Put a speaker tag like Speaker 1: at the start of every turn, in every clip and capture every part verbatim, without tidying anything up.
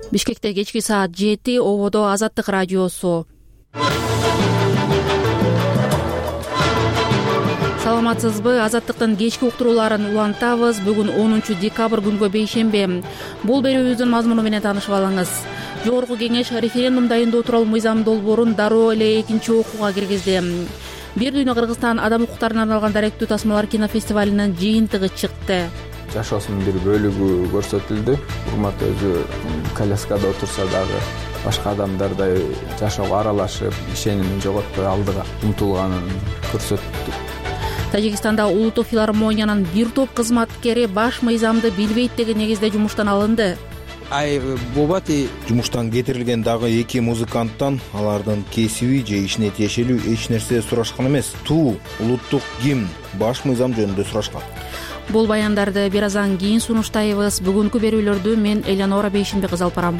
Speaker 1: Бишкекте кечки саат жети, ободо Азаттык радиосу. Саламатсызбы? Азаттыктын кечки уктурууларын улантабыз. Бүгүн онунчу декабрь күнгө бейшемби. Бул берүүбүздүн мазмуну менен таанышып алыңыз. Жогорку кеңеш референдум дайындоо тууралуу мыйзам долбоорун дароо эле экинчи окууга киргизди. Бир дүйнө Кыргызстан адам укуктарына арналган даректүү тасмалар кинофестивалынын жыйынтыгы чыкты.
Speaker 2: Жашоосунун бир бөлүгү көрсөтүлдү. Урмат өзү коляскада отурса дагы башка адамдардай жашоого аралашып, ишенимин жоготпой алдыга умтулганын көрсөттү.
Speaker 1: Тажикстанда улуттук филармониянын бир топ кызматкери баш мыйзамды билбейт деген негизде жумуштан алынды.
Speaker 3: Ай Бобати
Speaker 4: жумуштан кетирилген дагы эки музыканттан алардын кесиби же ишине тиешелүү эч нерсе сурашкан эмес. Туу, улуттук гимн, баш мыйзам жөнүндө сурашкан.
Speaker 1: Бул баяндарды бир аздан кийин сунуштайбыз. Бүгүнкү берүүлөрдү мен Элеонора Бейшимбек кызы алып барам.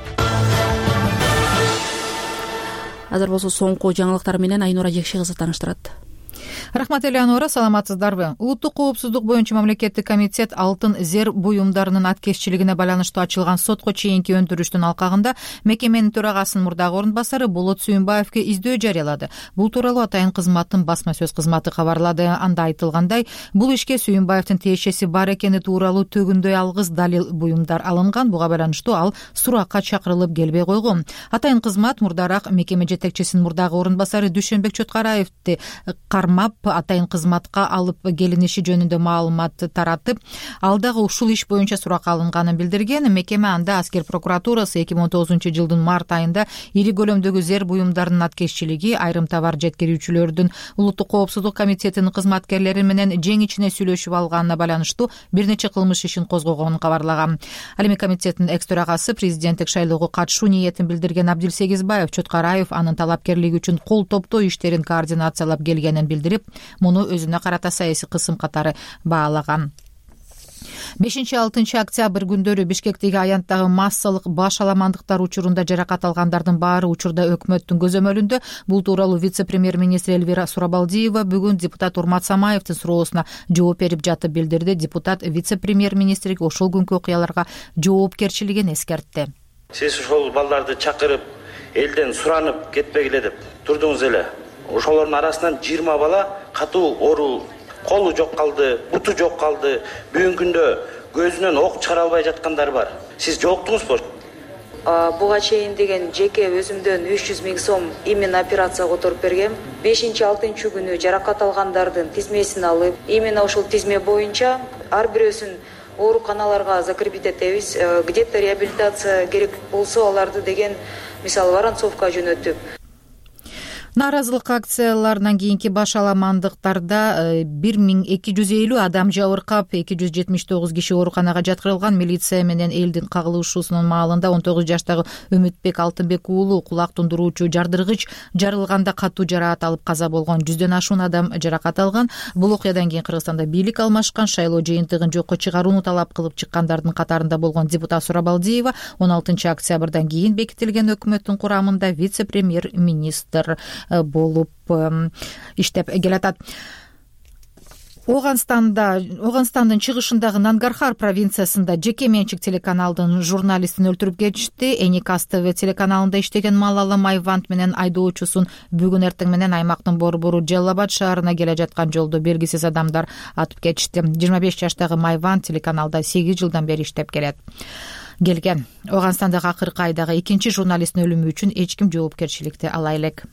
Speaker 1: Азыр болсо соңку жаңылыктар менен Айнура Жекши кызы тааныштырат.
Speaker 5: Рахмат, Элеонора, саламатсыздарбы? Улуттук коопсуздук боюнча мамлекеттик комитет алтын зер буюмдарынын аткезчилигине байланыштуу ачылган сотко чейинки өндүрүштүн алкагында мекеменин төрагасынын мурдагы орун басары Болот Сүйүнбаевге издөө жарыялады. Бул тууралуу атайын кызматтын басма сөз кызматы кабарлады. Анда айтылгандай, бул ишке Сүйүнбаевдин тиешеси бар экени тууралуу төгүндөй алгыс далил буюмдар алынган. Буга байланыштуу ал суракка чакырылып келбей койгон. Атайын кызмат мурдараак мекеме жетекчисинин мурдагы орун басары Дүйшөнбек Чоткараевди кармап атайын кызматка алып келиниши жөнүндө маалымат таратып, ал дагы ушул иш боюнча сурак алынганын билдирген. Мекеме анда аскер прокуратурасы эки миң он тогузунчу жылдын март айында ири көлөмдөгү зер буюмдарынын аткезчилиги, айрым товар жеткирүүчүлөрдүн улуттук коопсуздук комитетинин кызматкерлери менен жең ичине сүйлөшүп алганына байланыштуу бир нече кылмыш ишин козгогонун кабарлаган. Ал эми комитеттин экс төрагасы президенттик шайлоого катышуу ниетин билдирген Абдилсегизбаев Чоткараев анын талапкерлиги үчүн кол топтоо иштерин координациялап келгенин билдирип, муну өзүнө карата саясий кысым катары баалаган. бешинчи алтынчы октябрь күндөрү Бишкектеги аянттагы массалык баш аламандыктар учурунда жаракат алгандардын баары учурда өкмөттүн көзөмөлүндө. Бул тууралуу вице-премьер-министр Элвира Сурабалдиева бүгүн депутат Урмат Самаевдин суроосуна жооп берип жатып билдирди. Депутат вице-премьер-министрге ошол күнкү окуяларга жоопкерчилигин эскертти.
Speaker 6: Сиз ошол балдарды чакырып, элден суранып кетпегиле деп турдуңуз эле. Ошолордун арасынан жыйырма бала катуу оору, колу жок калды, буту жок калды, бүгүнкү күндө көзүнөн ок чыгара албай жаткандар бар. Сиз жолуктуңузбу?
Speaker 7: Буга чейин деген жеке өзүмдөн үч жүз миң сом именно операция которуп бергем. бешинчи алтынчы күнү жаракат алгандардын тизмесин алып, именно ошол тизме боюнча ар бирөөсүн ооруканаларга закрепить этебиз. Где-то реабилитация керек болсо аларды деген мисалы Воронцовка жөнөтүп.
Speaker 5: Нааразылык акцияларынан кийинки баш аламандыктарда бир миң эки жүз элүү адам жабыркап, эки жүз жетимиш тогуз киши ооруканага жаткырылган. Милиция менен элдин кагылышуусунун маалында он тогуз жаштагы Үмүтбек Алтынбек уулу кулак тундуруучу жардыргыч жарылганда катуу жараат алып каза болгон. Жүздөн ашуун адам жаракат алган. Бул окуядан кийин Кыргызстанда бийлик алмашкан. Шайлоо жыйынтыгын жокко чыгарууну талап кылып чыккандардын катарында болгон депутат Сурабалдиева он алтынчы октябрдан кийин бекитилген өкмөттүн курамында вице-премьер-министр болуп иштеп келатат. Оганстанда, Оганстандын чыгышындагы Нангархар провинциясында жеке менчик телеканалдын журналистин өлтүрүп кетишти. Эникас ТВ телеканалында иштеген Малала Майвант менен айдоочусун бүгүн эртең менен аймактын борбору Жаллабад шаарына келе жаткан жолдо белгисиз адамдар атып кетишти. жыйырма беш жаштагы Майвант телеканалда сегиз жылдан бери иштеп келет. Келген. Оганстандагы акыркы айдагы экинчи журналисттин өлүмү үчүн эч ким жоопкерчиликти ала элек.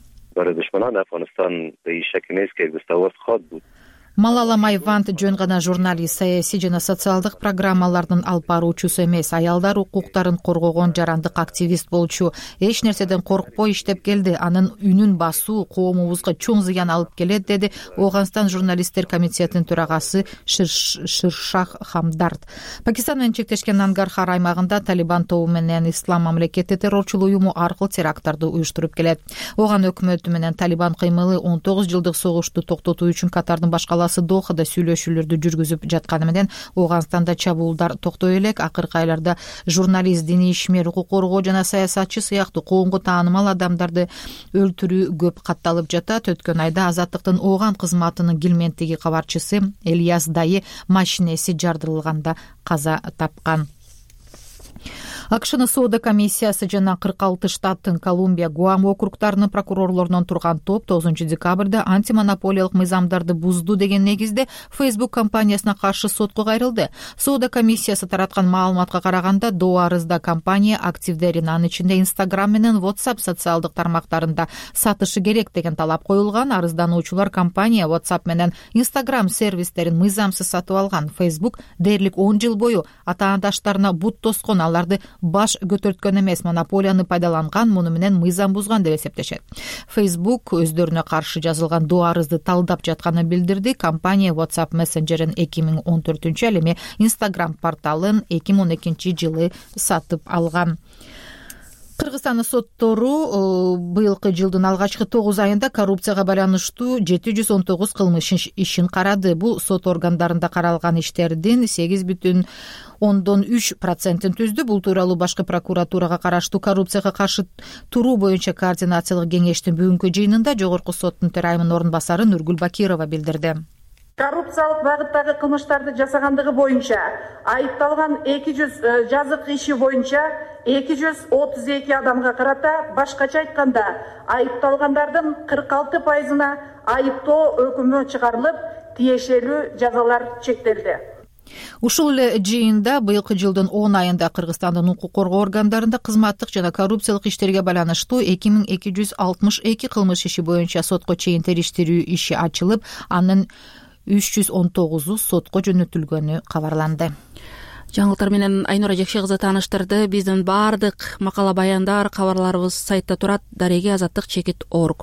Speaker 5: Малала Майвант жөн гана журналист, саясий жана социалдык программалардын алып баруучусу эмес, аялдар укуктарын коргогон жарандык активист болчу. Эч нерседен коркпой иштеп келди. Анын үнүн басуу коомубузга чоң зыян алып келет, деди Оганстан журналисттер комитетинин төрагасы Ширшах Хамдард. Пакистан менен чектешкен Нангархар аймагында Талибан тобу менен Ислам мамлекети террорчулук уюму аркылуу теракттарды уюштуруп келет. Оган өкмөтү менен Талибан кыймылы он тогуз жылдык согушту токтотуу үчүн Катардын башкаласы Дохада сүйлөшүүлөрдү жүргүзүп жатканы менен Оганстанда чабуулдар токтой элек. Акыркы айларда журналист, диний ишмер, укук коргоо жана саясатчы сыяктуу коомго таанымал адамдарды өлтүрүү көп катталып жатат. Өткөн айда Азаттыктын Оган кызматынын Гилмендеги кабарчысы Элияс Дайы машинеси жардырылганда каза тапкан. акшнын соода комиссиясы жана кырк алты штаттын Колумбия, Гуам округдарынын прокурорлорунан турган топ тогузунчу декабрда антимонополиялык мыйзамдарды бузду деген негизде Facebook компаниясына каршы сотко кайрылды. Соода комиссиясы тараткан маалыматка караганда, до арызда компания активдерин, анын ичинде Instagram менен WhatsApp социалдык тармактарында сатышы керек деген талап коюлган. Арыздануучулар компания WhatsApp менен Instagram сервистерин мыйзамсыз сатып алган. Facebook дээрлик он жыл бою атаандаштарына бут тоскон, аларды баш көтөрткөн эмес, монополияны пайдаланган, муну менен мыйзам бузган деп эсептешет. Facebook өздөрүнө каршы жазылган до арызды талдап жатканын билдирди. Компания WhatsApp мессенджерин эки миң он төртүнчү, ал эми Instagram порталын эки миң он экинчи жылы сатып алган. Кыргызстандын соттору быйылкы жылдын алгачкы тогуз айында коррупцияга байланыштуу жети жүз он тогуз кылмыш ишин карады. Бул сот органдарында каралган иштердин сегиз бүтүн ондон үч процентин түздү. Бул тууралуу башкы прокуратурага караштуу коррупцияга каршы туруу боюнча координациялык кеңештин бүгүнкү жыйынында жогорку соттун төрайымынын орун басары Нургүл Бакирова билдирди.
Speaker 8: Коррупциялык багыттагы кылмыштарды жасагандыгы боюнча айыпталган эки жүз жазык иши боюнча эки жүз отуз эки адамга карата, башкача айтканда айыпталгандардын кырк алты пайызына айыптоо өкүмү чыгарылып, тиешелүү жазалар чектелди.
Speaker 5: Ушул эле жыйында быйылкы жылдын он айында Кыргызстандын укук коргоо органдарында кызматтык жана коррупциялык иштерге байланыштуу эки миң эки жүз алтымыш эки кылмыш иши боюнча сотко чейин териштирүү иши ачылып, анын үч жүз он тогузу сотко жөнөтүлгөнү кабарланды.
Speaker 1: Жаңылыктар менен Айнура Жекше кызы тааныштырды. Биздин баардык макала баяндар, кабарларыбыз сайтта турат: дареги азаттык чекит орг.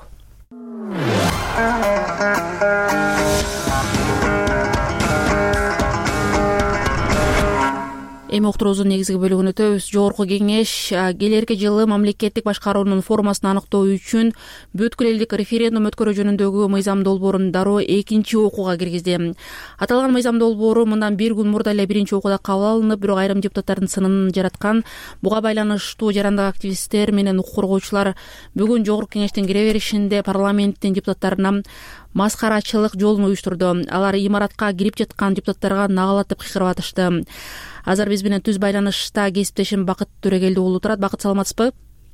Speaker 1: Эми уктуруубуздун негизги бөлүгүнө өтөбүз. Жогорку кеңеш келерки жылы мамлекеттик башкаруунун формасын аныктоо үчүн бүткүл элдик референдум өткөрүү жөнүндөгү мыйзам долбоорун дароо экинчи окууга киргизди. Аталган мыйзам долбоору мындан бир күн мурда эле биринчи окууда кабыл алынып, бирок айрым депутаттардын сынын жараткан. Буга байланыштуу жарандык активисттер менен укук коргоочулар бүгүн жогорку кеңештин кире беришинде парламенттин депутаттарына маскарачылык жолун уюштурду. Алар имаратка кирип жаткан депутаттарга нагалатып кыйкырып атышты. Азыр биз менен түз байланышта кесиптешим Бакыт Төрөгелди уулу турат. Бакыт, саламатсызбы?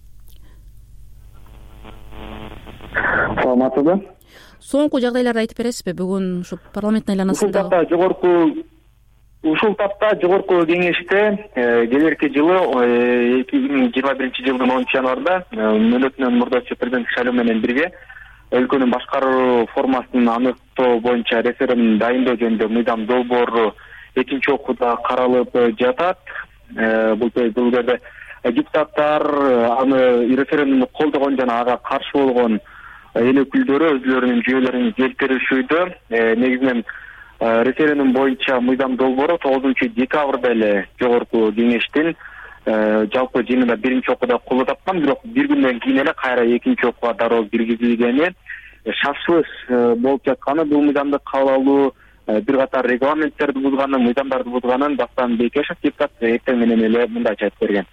Speaker 9: Саламатсызбы?
Speaker 1: Соңку жагдайларды айтып бересизби? Бүгүн ушу парламенттин айланасында
Speaker 9: ушул тапта жогорку ушул тапта жогорку кеңеште келерки жылы эки миң жыйырма биринчи жылдын онунчу январда мөөнөтүнөн мурдачы президент шайлоо менен бирге өлкөнүн башкаруу формасын аныктоо боюнча референдум дайындоо жөнүндө мыйзам долбоору экинчи окууда каралып жатат. Бул бул жерде депутаттар аны референдумду колдогон жана ага каршы болгон эл өкүлдөрү өзлөрүнүн жүйөлөрүн келтиришүүдө. Негизинен референдум боюнча мыйзам долбоору тогузунчу декабрда эле жогорку кеңештин жалпы жыйынында биринчи окууда колдоо тапкан, бирок бир күндөн кийин эле кайра экинчи окууга дароо киргизилгени, шашылыш болуп жатканы, бул мыйзамды кабыл алуу бир катар регламенттерди бузганын, мыйзамдарды бузганын Дастан Бекешев депутат эртең менен эле мындайча айтып берген.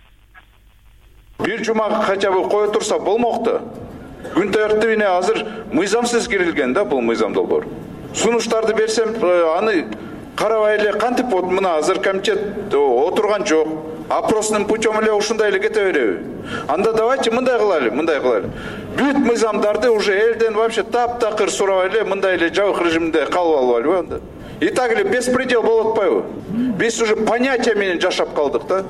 Speaker 10: Бир жумага кача кое турса болмокту. Күн тартибине азыр мыйзамсыз кирилген да бул мыйзам долбоор. Сунуштарды берсем, аны карабай эле кантип мына азыр комитет отурган жок. Опросный путем эле ушундай эле кете береби. Анда давайте мындай кылайлы, мындай кылайлы. Бүт мыйзамдарды уже элден вообще таптакыр сурабай эле мындай эле жабык режимде калып албайлыбы анда. И так эле беспредел болуп атпайбы? Биз уже понятие менен жашап калдык да.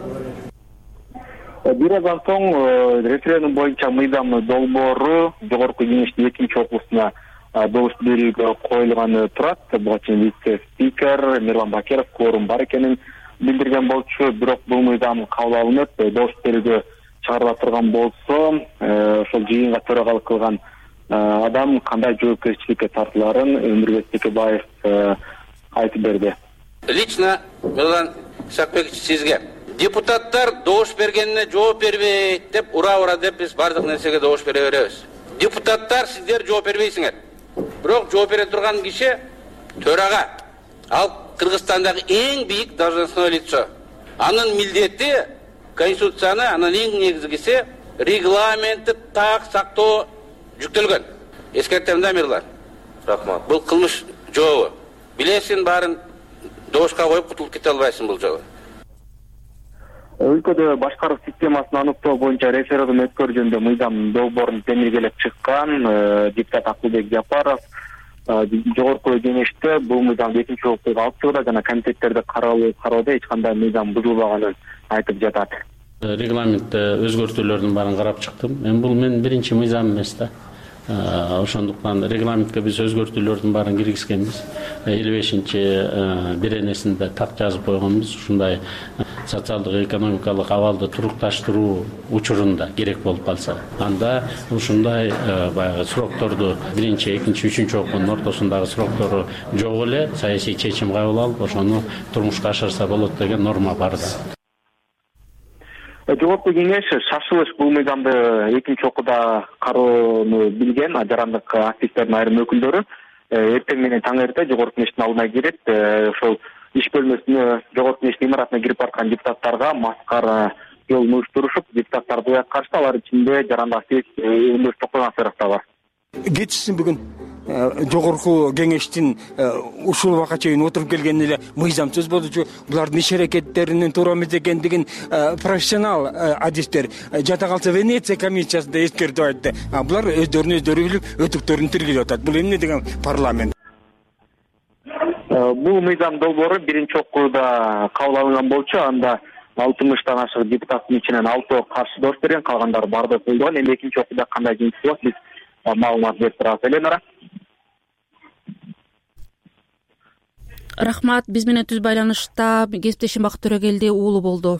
Speaker 9: Бир айдан соң референдум боюнча мыйзам долбоору жогорку кеңештин экинчи окуусуна добуш берүүгө коюлганы турат. Буга чейин вице-спикер Мирлан Бакиров кворум бар экенин билдирген болчу, бирок бул мыйзам кабыл алынып, добуш берүүгө чыгарыла турган болсо, ошол жыйынга төрагалык кылган адам кандай жоопкерчиликке тартыларын Өмүрбек Текебаев айтып берди.
Speaker 11: Лично Мирлан Исакбекович, сизге депутаттар добуш бергенине жооп бербейт деп ура-ура деп биз бардык нерсеге добуш бере беребиз. Депутаттар, сиздер жооп бербейсиңер. Бирок жооп бере турган киши төрага. Ал Кыргызстандагы эң бийик должностное лицо. Анын милдети конституцияны, анын эң негизгиси регламентти так сактоо жүктөлгөн. Эскертем да, Мирлан. Рахмат. Бул кылмыш жообу. Билесиң, баарын добушка коюп кутулуп кете албайсың бул жолу.
Speaker 9: өлкөдө башкаруу системасын аныктоо боюнча референдум өткөрүү жөнүндө мыйзам долбоорун темиргелеп чыккан депутат Акылбек Жапаров жогорку кеңеште бул мыйзамды экинчи окууга алып чыгууда жана комитеттерде кароодо эч кандай мыйзам бузулбаганын айтып жатат.
Speaker 12: Регламентте өзгөртүүлөрдүн баарын карап чыктым. Эми бул менин биринчи мыйзам эмес да. Ошондуктан регламентке биз өзгөртүүлөрдүн баарын киргизгенбиз. элүү бешинчи беренесинде так жазып койгонбуз. Ушундай социалдык экономикалык абалды турукташтыруу учурунда керек болуп калса, анда ушундай баягы срокторду биринчи, экинчи, үчүнчү окуунун ортосундагы сроктору жок эле саясий чечим кабыл алып, ошону турмушка ашырса болот деген норма бар да.
Speaker 9: Жогорку кеңеш шашылыш бул мыйзамды экинчи окууда кароону билген жарандык активисттердин айрым өкүлдөрү эртең менен таң эрте жогорку кеңештин алдына кирип, ошол иш бөлмөсүнө жогорку кеңештин имаратына кирип бараткан депутаттарга маскара жолун уюштурушуп, депутаттарды уят карашты. Алар ичинде жарандык активист Өндүр Токойгансаров да бар.
Speaker 3: Кетишсин бүгүн жогорку кеңештин ушул убакка чейин отуруп келген эле мыйзам сөз болчу. Булардын иш аракеттеринин туура эмес экендигин профессионал адистер жата калса Венеция комиссиясында эскертип айтты. Булар өздөрүнө өздөрү билип өтүктөрүн тиргилеп атат. Бул эмне деген парламент?
Speaker 9: Бул мыйзам долбоору биринчи окууда кабыл алынган болчу. Анда алтымыштан ашык депутаттын ичинен алтоо каршы доош берген, калгандары бардыгы колдогон. Эми экинчи окууда кандай жыйынтык болот, биз маалымат берип турабыз. Эленара.
Speaker 1: Рахмат. Биз менен түз байланышта кесиптешим Бакыт Төрөгелди уулу болду.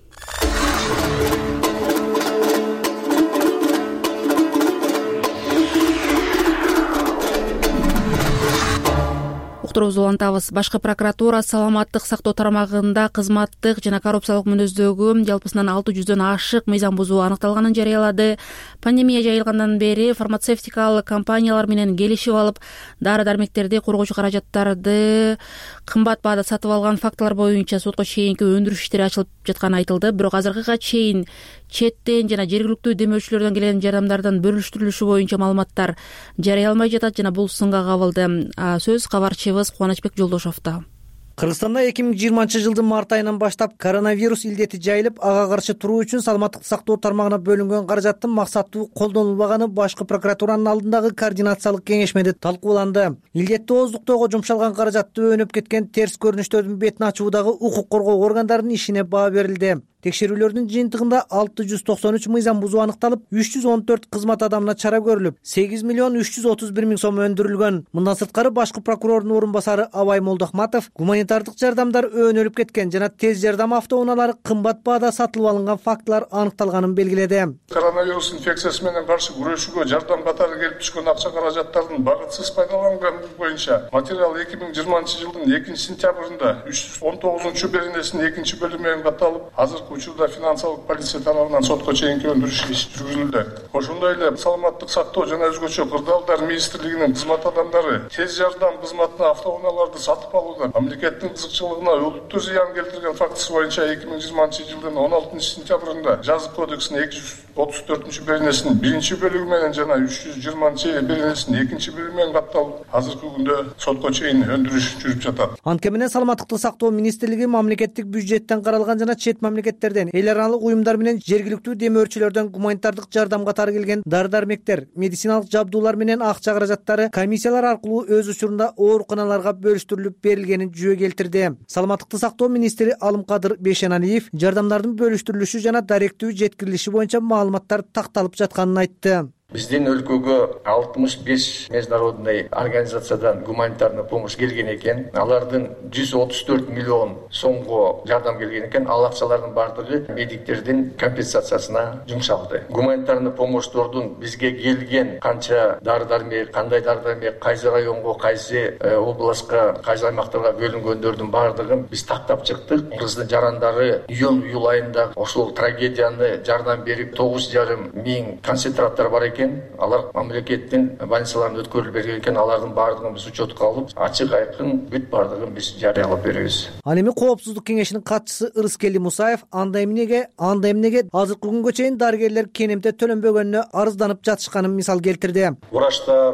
Speaker 1: Уктуруубузду улантабыз. Башкы прокуратура саламаттык сактоо тармагында кызматтык жана коррупциялык мүнөздөгү жалпысынан алты жүздөн ашык мыйзам бузуу аныкталганын жарыялады. Пандемия жайылгандан бери фармацевтикалык компаниялар менен келишип алып, дары-дармектерди, коргоочу каражаттарды кымбат баада сатып алган фактылар боюнча сотко чейинки өндүрүш иштери ачылып жатканы айтылды. Бирок азыркыга чейин четтен жана жергиликтүү демөөрчүлөрдөн келген жардамдардын бөлүштүрүлүшү боюнча маалыматтар жарыяламай жатат жана бул сынга кабылды. Сөз кабарчыбыз Кубанычбек Жолдошовдо.
Speaker 13: Кыргызстанда эки миң жыйырманчы жылдын март айынан баштап коронавирус илдети жайылып, ага каршы туруу үчүн саламаттык сактоо тармагына бөлүнгөн каражаттын максаттуу колдонулбаганы башкы прокуратуранын алдындагы координациялык кеңешмеде талкууланды. Илдетти ооздуктоого жумшалган каражатты өнүп кеткен терс көрүнүштөрдүн бетин ачуудагы укук коргоо органдарынын ишине баа берилди. Текшерүүлөрдүн жыйынтыгында алты жүз токсон үч мыйзам бузуу аныкталып, үч жүз он төрт кызмат адамына чара көрүлүп, сегиз миллион үч жүз отуз бир миң сом өндүрүлгөн. Мындан сырткары башкы прокурордун орун басары Абай Молдохматов гуманитардык жардамдар өөнөлүп кеткен жана тез жардам автоунаалары кымбат баада сатылып алынган фактылар аныкталганын белгиледи.
Speaker 14: Коронавирус инфекциясы менен каршы күрөшүүгө жардам катары келип түшкөн акча каражаттардын багытсыз пайдаланганы боюнча материал эки миң жыйырманчы жылдын экинчи сентябрында үч жүз он тогузунчу беренесинин экинчи бөлүмү менен катталып, азыркы учурда финансылык полиция тарабынан сотко чейинки өндүрүш иши жүргүзүлдү. Ошондой эле саламаттык сактоо жана өзгөчө кырдаалдар министрлигинин кызмат адамдары тез жардам кызматына автоунааларды сатып алууда мамлекеттин кызыкчылыгына олуттуу зыян келтирген фактысы боюнча эки миң жыйырманчы жылдын он алтынчы сентябрында жазык кодексинин эки жүз отуз төртүнчү беренесинин биринчи бөлүгү менен жана үч жүз жыйырманчы беренесинин экинчи бөлүгү менен катталып, азыркы күндө сотко чейин өндүрүш жүрүп жатат.
Speaker 13: Анткени менен саламаттыкты сактоо министрлиги мамлекеттик бюджеттен каралган жана чет мамлекеттерден, эл аралык уюмдар менен жергиликтүү демөөрчүлөрдөн гуманитардык жардам катары келген дары-дармектер, медициналык жабдуулар менен акча каражаттары комиссиялар аркылуу өз учурунда ооруканаларга бөлүштүрүлүп берилгенин жүйө келтирди. Саламаттыкты сактоо министри Алымкадыр Бейшеналиев жардамдардын бөлүштүрүлүшү жана даректүү жеткирилиши боюнча маалыматтар такталып жатканын айтты.
Speaker 15: Биздин өлкөгө алтымыш беш международный организациядан гуманитарный помощь келген экен. Алардын жүз отуз төрт миллион сомго жардам келген экен. Ал акчалардын бардыгы медиктердин компенсациясына жумшалды. Гуманитарный помощьтордун бизге келген канча дары-дармек, кандай дары-дармек, кайсы районго, кайсы областка, кайсы аймактарга бөлүнгөндөрдүн бардыгын биз тактап чыктык. Кыргыздын жарандары июнь-июль айында ошол трагедияны жардам берип тогуз жарым миң концентраттар бар экен. Алар мамлекеттин больницаларына өткөрүлүп берген экен. Алардын бардыгын биз учетко алып, ачык айкын бүт бардыгын биз жарыялап беребиз.
Speaker 13: Ал эми Коопсуздук кеңешинин катчысы Ырыскели Мусаев анда эмнеге, анда эмнеге азыркы күнгө чейин дарыгерлер кенемте төлөнбөгөнүнө арызданып жатышканын мисал келтирди.
Speaker 16: Врачтар,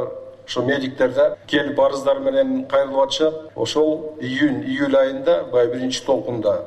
Speaker 16: ошо медиктер да келип арыздар менен кайрылып атышат. Ошол июнь июль айында баягы биринчи толкунда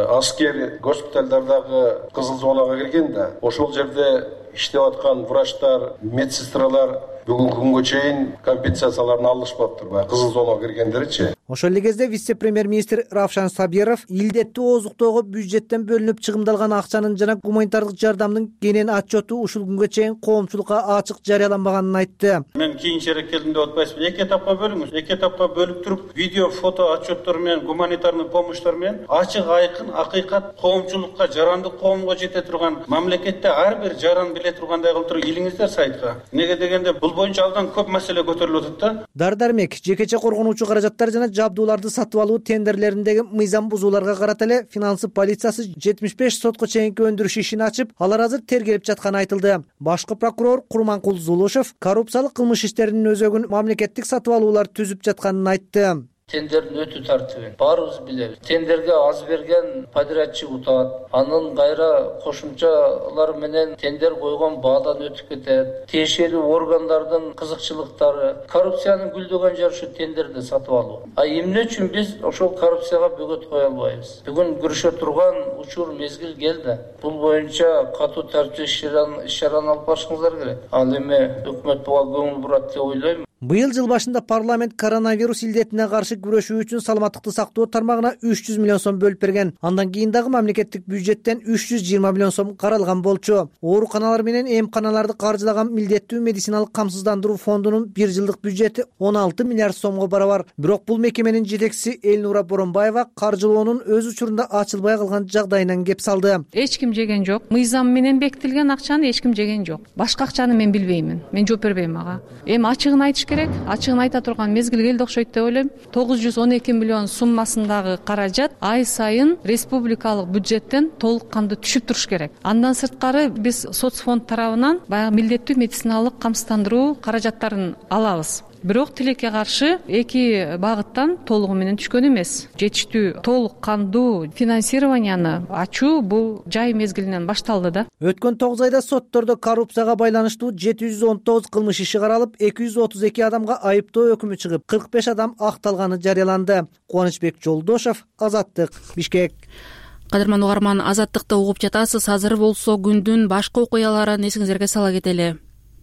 Speaker 16: аскер госпитальдардагы кызыл зонага кирген да, ошол жерде иштеп аткан врачтар, медсестралар бүгүнкү күнгө чейин компенсацияларын алышпаптыр, баягы кызыл зонага киргендеричи.
Speaker 13: Ошол эле кезде вице-премьер-министр Равшан Сабиров илдеттүү ооздуктоого бюджеттен бөлүнүп чыгымдалган акчанын жана гуманитардык жардамдын кенен отчету ушул күнгө чейин коомчулукка ачык жарыяланбаганын айтты.
Speaker 17: Мен кийинчерээк келдим деп атпайсызбы? Эки этапка бөлүңүз. Эки этапка бөлүп туруп, видео, фото отчеттор менен, гуманитарный помощьтор менен ачык, айкын, акыйкат коомчулукка, жарандык коомго жете турган, мамлекетте ар бир жаран биле тургандай кылып туруп илиңиздер сайтка. Неге дегенде бул боюнча абдан көп маселе көтөрүлүп атат да.
Speaker 13: Дар-дармек, жекече коргонуучу каражаттар жана жабдууларды сатып алуу тендерлериндеги мыйзам бузууларга карата эле финансы полициясы жетимиш беш сотко чейинки өндүрүш ишин ачып, алар азыр тергелип жатканы айтылды. Башкы прокурор Курманкул Зулушев коррупциялык кылмыш иштеринин өзөгүн мамлекеттик сатып алуулар түзүп жатканын айтты.
Speaker 18: Тендердин өтүү тартибин баарыбыз билебиз. Тендерге аз берген подрядчы утат. Анын кайра кошумчалар менен тендер койгон баадан өтүп кетет. Тиешелүү органдардын кызыкчылыктары, коррупциянын гүлдөгөн жери ушу тендерди сатып алуу. А эмне үчүн биз ошол коррупцияга бөгөт кое албайбыз? Бүгүн күрөшө турган учур мезгил келди. Бул боюнча катуу тартиптүү иш-чараны алып барышыңыздар керек. Ал эми өкмөт буга көңүл бурат деп ойлойм.
Speaker 13: Быйыл жыл башында парламент коронавирус илдетине каршы күрөшүү үчүн саламаттыкты сактоо тармагына үч жүз миллион сом бөлүп берген. Андан кийин дагы мамлекеттик бюджеттен үч жүз жыйырма миллион сом каралган болчу. Ооруканалар менен эмканаларды каржылаган милдеттүү медициналык камсыздандыруу фондунун бир жылдык бюджети он алты миллиард сомго барабар. Бирок бул мекеменин жетекчиси Элнура Боронбаева каржылоонун өз учурунда ачылбай калган жагдайынан кеп салды.
Speaker 19: Эч ким жеген жок. Мыйзам менен бекитилген акчаны эч ким жеген жок. Башка акчаны мен билбеймин. Мен жооп бербейм ага. Эми ачыгын айтыш керек. Ачыгын айта турган мезгил келди окшойт деп ойлойм. тогуз жүз он эки миллион суммасындагы каражат ай сайын республикалык бюджеттен толук кандуу түшүп туруш керек. Андан сырткары биз соцфонд тарабынан баягы милдеттүү медициналык камсыздандыруу каражаттарын алабыз. Бирок тилекке каршы эки багыттан толугу менен түшкөн эмес. Жетиштүү толук кандуу финансированияны ачуу бул жай мезгилинен башталды да.
Speaker 13: Өткөн тогуз айда соттордо коррупцияга байланыштуу жети жүз он тогуз кылмыш иши каралып, эки жүз отуз эки адамга айыптоо өкүмү чыгып, кырк беш адам акталганы жарыяланды. Кубанычбек Жолдошев, Азаттык, Бишкек.
Speaker 1: Кадырман угарман, Азаттыкты угуп жатасыз. Азыр болсо күндүн башка окуяларын эсиңизерге сала кетели.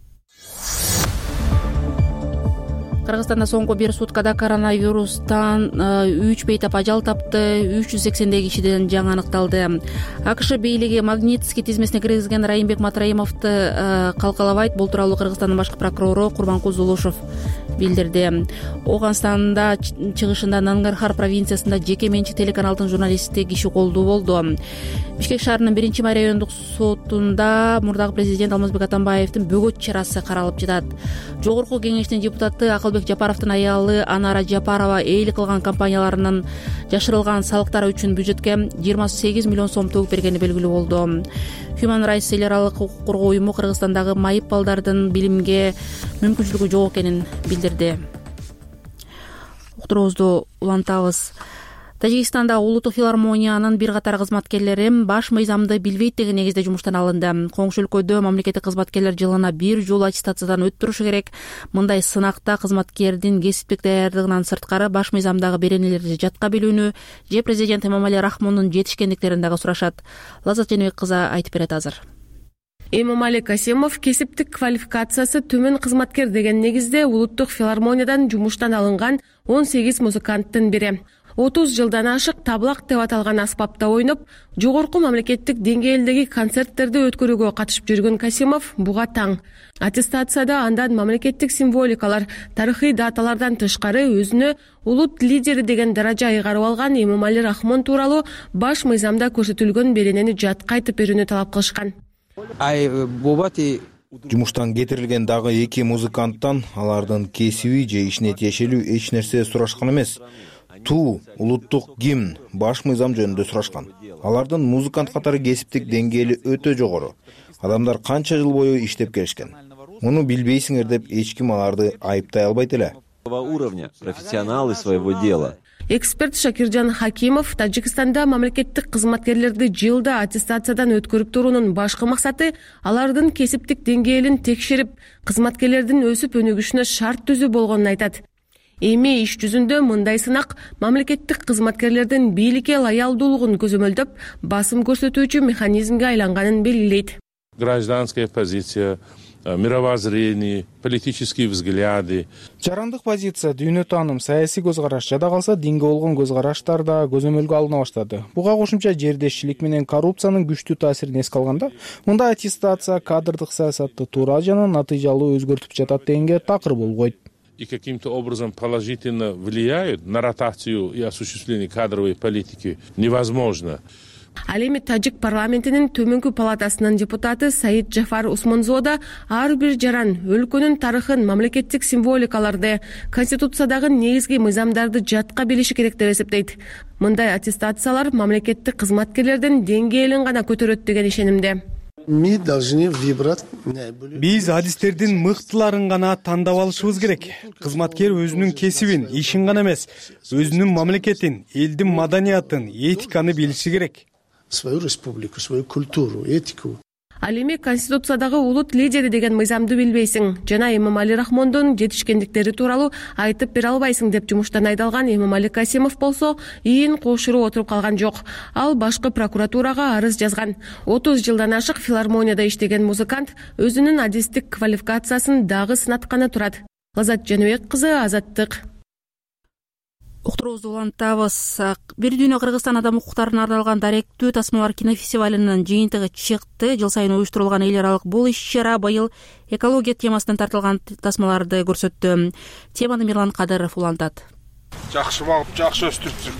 Speaker 1: Кыргызстанда соңку бир суткада коронавирустан үч бейтап ажал тапты, үч жүз сексендей кишиден жаңы аныкталды. АКШ бийлиги Магнитский тизмесине киргизген Райымбек Матраимовду калкалабайт. Бул тууралуу Кыргызстандын башкы прокурору Курманкул Зулушев билдирди. Оганстанда чыгышында Нангархар провинциясында жеке менчик телеканалдын журналисти киши колдуу болду. Бишкек шаарынын биринчи май райондук сотунда мурдагы президент Алмазбек Атамбаевдин бөгөт чарасы каралып жатат. Жогорку кеңештин депутаты Акылбек Жапаровдун аялы Анара Жапарова эйлик кылган компанияларынын жашырылган салыктары үчүн бюджетке жыйырма сегиз миллион сом төгүп бергени белгилүү болду. Human Rights эл аралык укук коргоо уюму Кыргызстандагы майып балдардын билимге мүмкүнчүлүгү жок экенин билдирди. Уктуруубузду улантабыз. Тажикстанда улуттук филармониянын бир катар кызматкерлери баш мыйзамды билбейт деген негизде жумуштан алынды. Коңшу өлкөдө мамлекеттик кызматкерлер жылына бир жолу аттестациядан өттүрүшү керек. Мындай сынакта кызматкердин кесиптик даярдыгынан сырткары баш мыйзамдагы беренелерди жатка билүүнү же президент Эмомали Рахмондун жетишкендиктерин дагы сурашат. Лаззат Женебек кызы айтып берет азыр.
Speaker 20: Эмомали Касимов кесиптик квалификациясы төмөн кызматкер деген негизде улуттук филармониядан жумуштан алынган он сегиз музыканттын бири. отуз жылдан ашык таблак деп аталган аспапта ойноп, жогорку мамлекеттик деңгээлдеги концерттерди өткөрүүгө катышып жүргөн Касимов буга таң. Аттестацияда андан мамлекеттик символикалар, тарыхый даталардан тышкары өзүнө улут лидери деген даража айгарып алган Эмомали Рахмон тууралуу баш мыйзамда көрсөтүлгөн беренени жатка айтып берүүнү талап кылышкан.
Speaker 4: Жумуштан кетирилген дагы эки музыканттан алардын кесиби же ишине тиешелүү эч нерсе сурашкан эмес. Туу, улуттук гимн, баш мыйзам жөнүндө сурашкан. Алардын музыкант катары кесиптик деңгээли өтө жогору. Адамдар канча жыл бою иштеп келишкен. Муну билбейсиңер деп эч ким аларды айыптай албайт эле.
Speaker 21: Уровня профессионалы своего дела.
Speaker 20: Эксперт Шакиржан Хакимов Тажикстанда мамлекеттик кызматкерлерди жылда аттестациядан өткөрүп туруунун башкы максаты алардын кесиптик деңгээлин текшерип, кызматкерлердин өсүп өнүгүшүнө шарт түзүү болгонун айтат. Эми иш жүзүндө мындай сынак мамлекеттик кызматкерлердин бийликке лаялдуулугун көзөмөлдөп, басым көрсөтүүчү механизмге айланганын белгилейт.
Speaker 21: Гражданская позиция, мировоззрение, политические взгляды.
Speaker 22: Жарандык позиция, дүйнө тааным, саясий көз караш, жада калса динге болгон көз караштар да көзөмөлгө алына баштады. Буга кошумча жердешчилик менен коррупциянын күчтүү таасирин эске алганда, мындай аттестация кадрдык саясатты туура жана натыйжалуу өзгөртүп жатат дегенге такыр болбойт.
Speaker 21: И каким-то образом положительно влияют на ротацию и осуществление кадровой политики невозможно.
Speaker 20: Ал эми Тажик парламентинин төмөнкү палатасынын депутаты Саид Джафар Усманзода ар бир жаран өлкөнүн тарыхын, мамлекеттик символикаларды, конституциядагы негизги мыйзамдарды жатка билиши керек деп эсептейт. Мындай аттестациялар мамлекеттик кызматкерлердин деңгээлин гана көтөрөт деген ишенимде.
Speaker 22: Биз адистердин мыктыларын гана тандап алышыбыз керек. Кызматкер өзүнүн кесибин, ишин гана эмес, өзүнүн мамлекетин, элдин маданиятын, этиканы билиши керек.
Speaker 23: Свою республику, свою культуру, этику.
Speaker 20: Ал эми конституциядагы улут лидери деген мыйзамды билбейсиң жана Эмомали Рахмондун жетишкендиктери тууралуу айтып бере албайсың деп жумуштан айдалган Эмомали Касимов болсо ийин кошуруп отуруп калган жок. Ал башкы прокуратурага арыз жазган. отуз жылдан ашык филармонияда иштеген музыкант өзүнүн адистик квалификациясын дагы сынатканы турат. Лазат Жаныбек кызы, Азаттык.
Speaker 1: Уктуруубузду улантабыз. Бир дүйнө Кыргызстан адам укуктарына арналган даректүү тасмалар кинофестивалынын жыйынтыгы чыкты. Жыл сайын уюштурулган эл аралык бул иш-чара быйыл экология темасынан тартылган тасмаларды көрсөттү. Теманы Мирлан Кадыров улантат.
Speaker 24: Жакшы багып, жакшы өстүрүпсүң.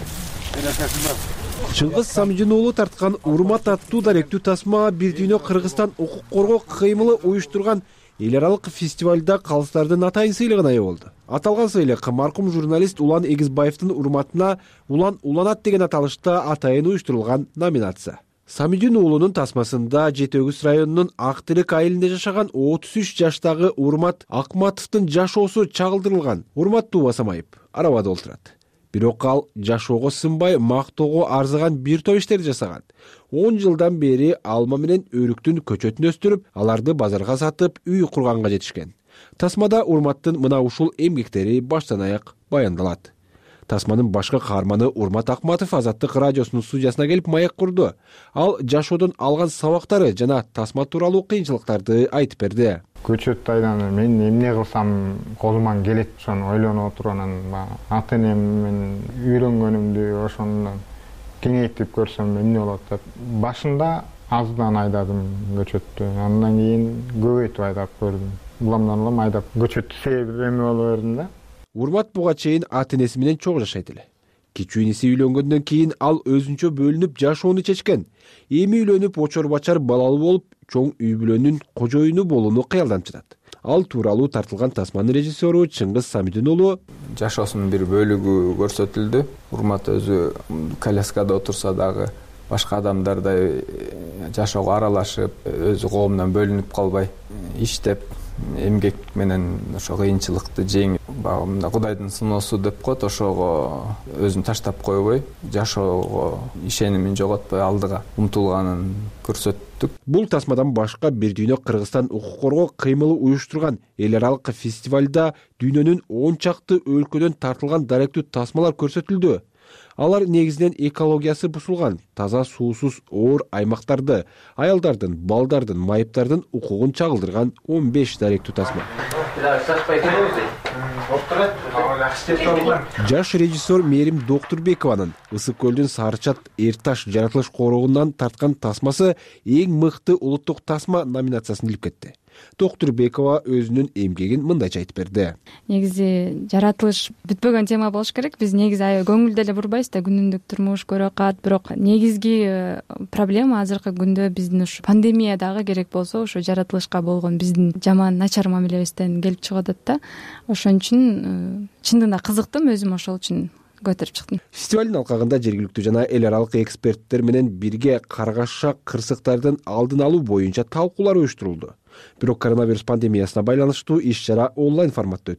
Speaker 25: Чыңгыз Самидин уулу тарткан Урмат аттуу даректүү тасма бир дүйнө Кыргызстан укук коргоо кыймылы уюштурган эл аралык фестивалда калыстардын атайын сыйлыгына ээ болду. Аталган сыйлык маркум журналист Улан Эгизбаевдин урматына Улан уланат деген аталышта атайын уюштурулган номинация. Самидин уулунун тасмасында Жети Өгүз районунун Ак Тилек айылында жашаган отуз үч жаштагы Урмат Акматовдун жашоосу чагылдырылган. Урмат тууба самайып, арабада олтурат. Бирок ал жашоого сынбай, мактоого арзыган бир топ иштерди жасаган. он жылдан бери алма менен өрүктүн көчөтүн өстүрүп, аларды базарга сатып, үй курганга жетишкен. Тасмада Урматтын мына ушул эмгектери баштан аяк баяндалат. Тасманын башкы каарманы Урмат Акматов Азаттык радиосунун студиясына келип маек курду. Ал жашоодон алган сабактары жана тасма тууралуу кыйынчылыктарды айтып берди.
Speaker 26: Көчөт айдан мен эмне кылсам колуман келет, ошону ойлонуп отуруп, анан ата энем менен үйрөнгөнүмдү ошондон кеңейтип көрсөм эмне болот деп. Башында аздан айдадым көчөттү, андан кийин көбөйтүп айдап көрдүм. Уламдан улам айдап көчөттү себеп эме боло бердим да.
Speaker 25: Урмат буга чейин ата энеси менен чогуу жашайт эле. Кичүү иниси үйлөнгөндөн кийин ал өзүнчө бөлүнүп жашоону чечкен. Эми үйлөнүп, очор бачар балалуу болуп, чоң үй бүлөнүн кожоюну болууну кыялданып жатат. Ал тууралуу тартылган тасманын режиссеру Чыңгыз Самидин уулу
Speaker 2: жашоосунун бир бөлүгү көрсөтүлдү. Урмат өзү коляскада отурса дагы башка адамдардай жашоого аралашып, өзү коомдон бөлүнүп калбай, иштеп, эмгек менен ошо кыйынчылыкты жеңип, багымда Кудайдын сыноосу деп коет, ошого өзүн таштап койбой, жашоого ишенимин жоготпой алдыга умтулганын көрсөттүк.
Speaker 25: Бул тасмадан башка бир дүйнө Кыргызстан укук коргоо кыймылы уюштурган эл аралык фестивалда дүйнөнүн он чакты өлкөдөн тартылган даректүү тасмалар көрсөтүлдү. Алар негизинен экологиясы бузулган, таза суусуз оор аймактарды, аялдардын, балдардын, майыптардын укугун чагылдырган он беш даректүү тасма. Жаш режиссер Мерим Доктурбекованын Ысык көлдүн Сарычат Эрташ жаратылыш корогунан тарткан тасмасы эң мыкты улуттук тасма номинациясын илип кетти. Доктурбекова өзүнүн эмгегин мындайча айтып берди.
Speaker 27: Негизи жаратылыш бүтпөгөн тема болуш керек. Биз негизи аябай көңүлдө эле бурбайбыз да, күнүмдүк турмуш, көрөкат, бирок негизги проблема азыркы күндө биздин ушу пандемия дагы керек болсо, ошо жаратылышка болгон биздин жаман начар мамилебизден келип чыгып атат да. Ошон үчүн чындыгында кызыктым, өзүм ошол үчүн көтөрүп чыктым.
Speaker 25: Фестивалдын алкагында жергиликтүү жана эл аралык эксперттер менен бирге каргашак кырсыктардын алдын алуу боюнча талкуулар уюштурулду. Бирок коронавирус пандемиясына байланыштуу иш-чара онлайн форматта өттү.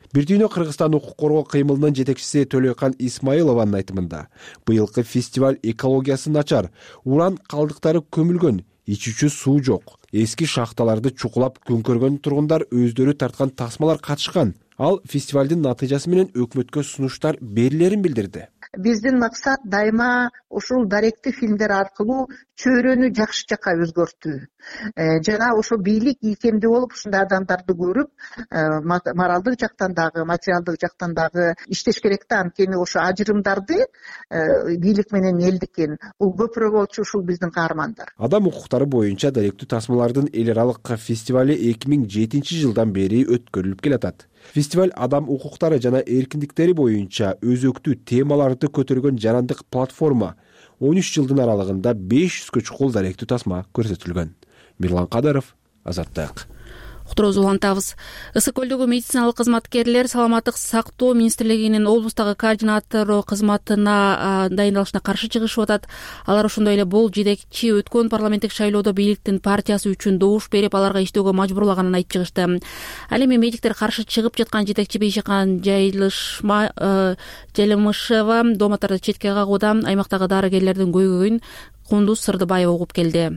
Speaker 25: Бир дүйнө Кыргызстан укук коргоо кыймылынын жетекчиси Төлөйкан Исмаилованын айтымында, быйылкы фестиваль экологиясы начар, уран калдыктары көмүлгөн, ичүүчү суу жок. Эски шахталарды чукулап көмкөргөн тургундар өздөрү тарткан тасмалар катышкан. Ал фестивалдын натыйжасы менен өкмөткө сунуштар берилерин билдирди.
Speaker 5: Биздин максат дайыма ушул даректүү фильмдер аркылуу чөйрөнү жакшы жакка өзгөртүү. Жана ошо бийлик ийкемдүү болуп ушундай адамдарды көрүп, моралдык жактан дагы, материалдык жактан дагы иштеш керек да. Анткени ошо ажырымдарды бийлик менен элдикин бул көпүрө болчу ушул биздин каармандар.
Speaker 25: Адам укуктары боюнча даректүү тасмалардын эл аралык фестивали эки миң жетинчи жылдан бери өткөрүлүп келатат. Фестиваль адам укуктары жана эркиндиктери боюнча өзөктүү темаларды көтөргөн жарандык платформа. он үч жылдын аралыгында беш жүзгө чукул даректүү тасма көрсөтүлгөн. Мирлан Кадаров, Азаттык.
Speaker 1: Уктурубузду улантабыз. Ысык көлдөгү медициналык кызматкерлер саламаттык сактоо министрлигинин облустагы координатору кызматына дайындалышына каршы чыгышып атат. Алар ошондой эле бул жетекчи өткөн парламенттик шайлоодо бийликтин партиясы үчүн добуш берип, аларга иштөөгө мажбурлаганын айтып чыгышты. Ал эми медиктер каршы чыгып жаткан жетекчи Бейшакан Жайлымышева домоторду четке кагууда. Аймактагы дарыгерлердин көйгөйүн Кундуз Сырдыбаева угуп келди.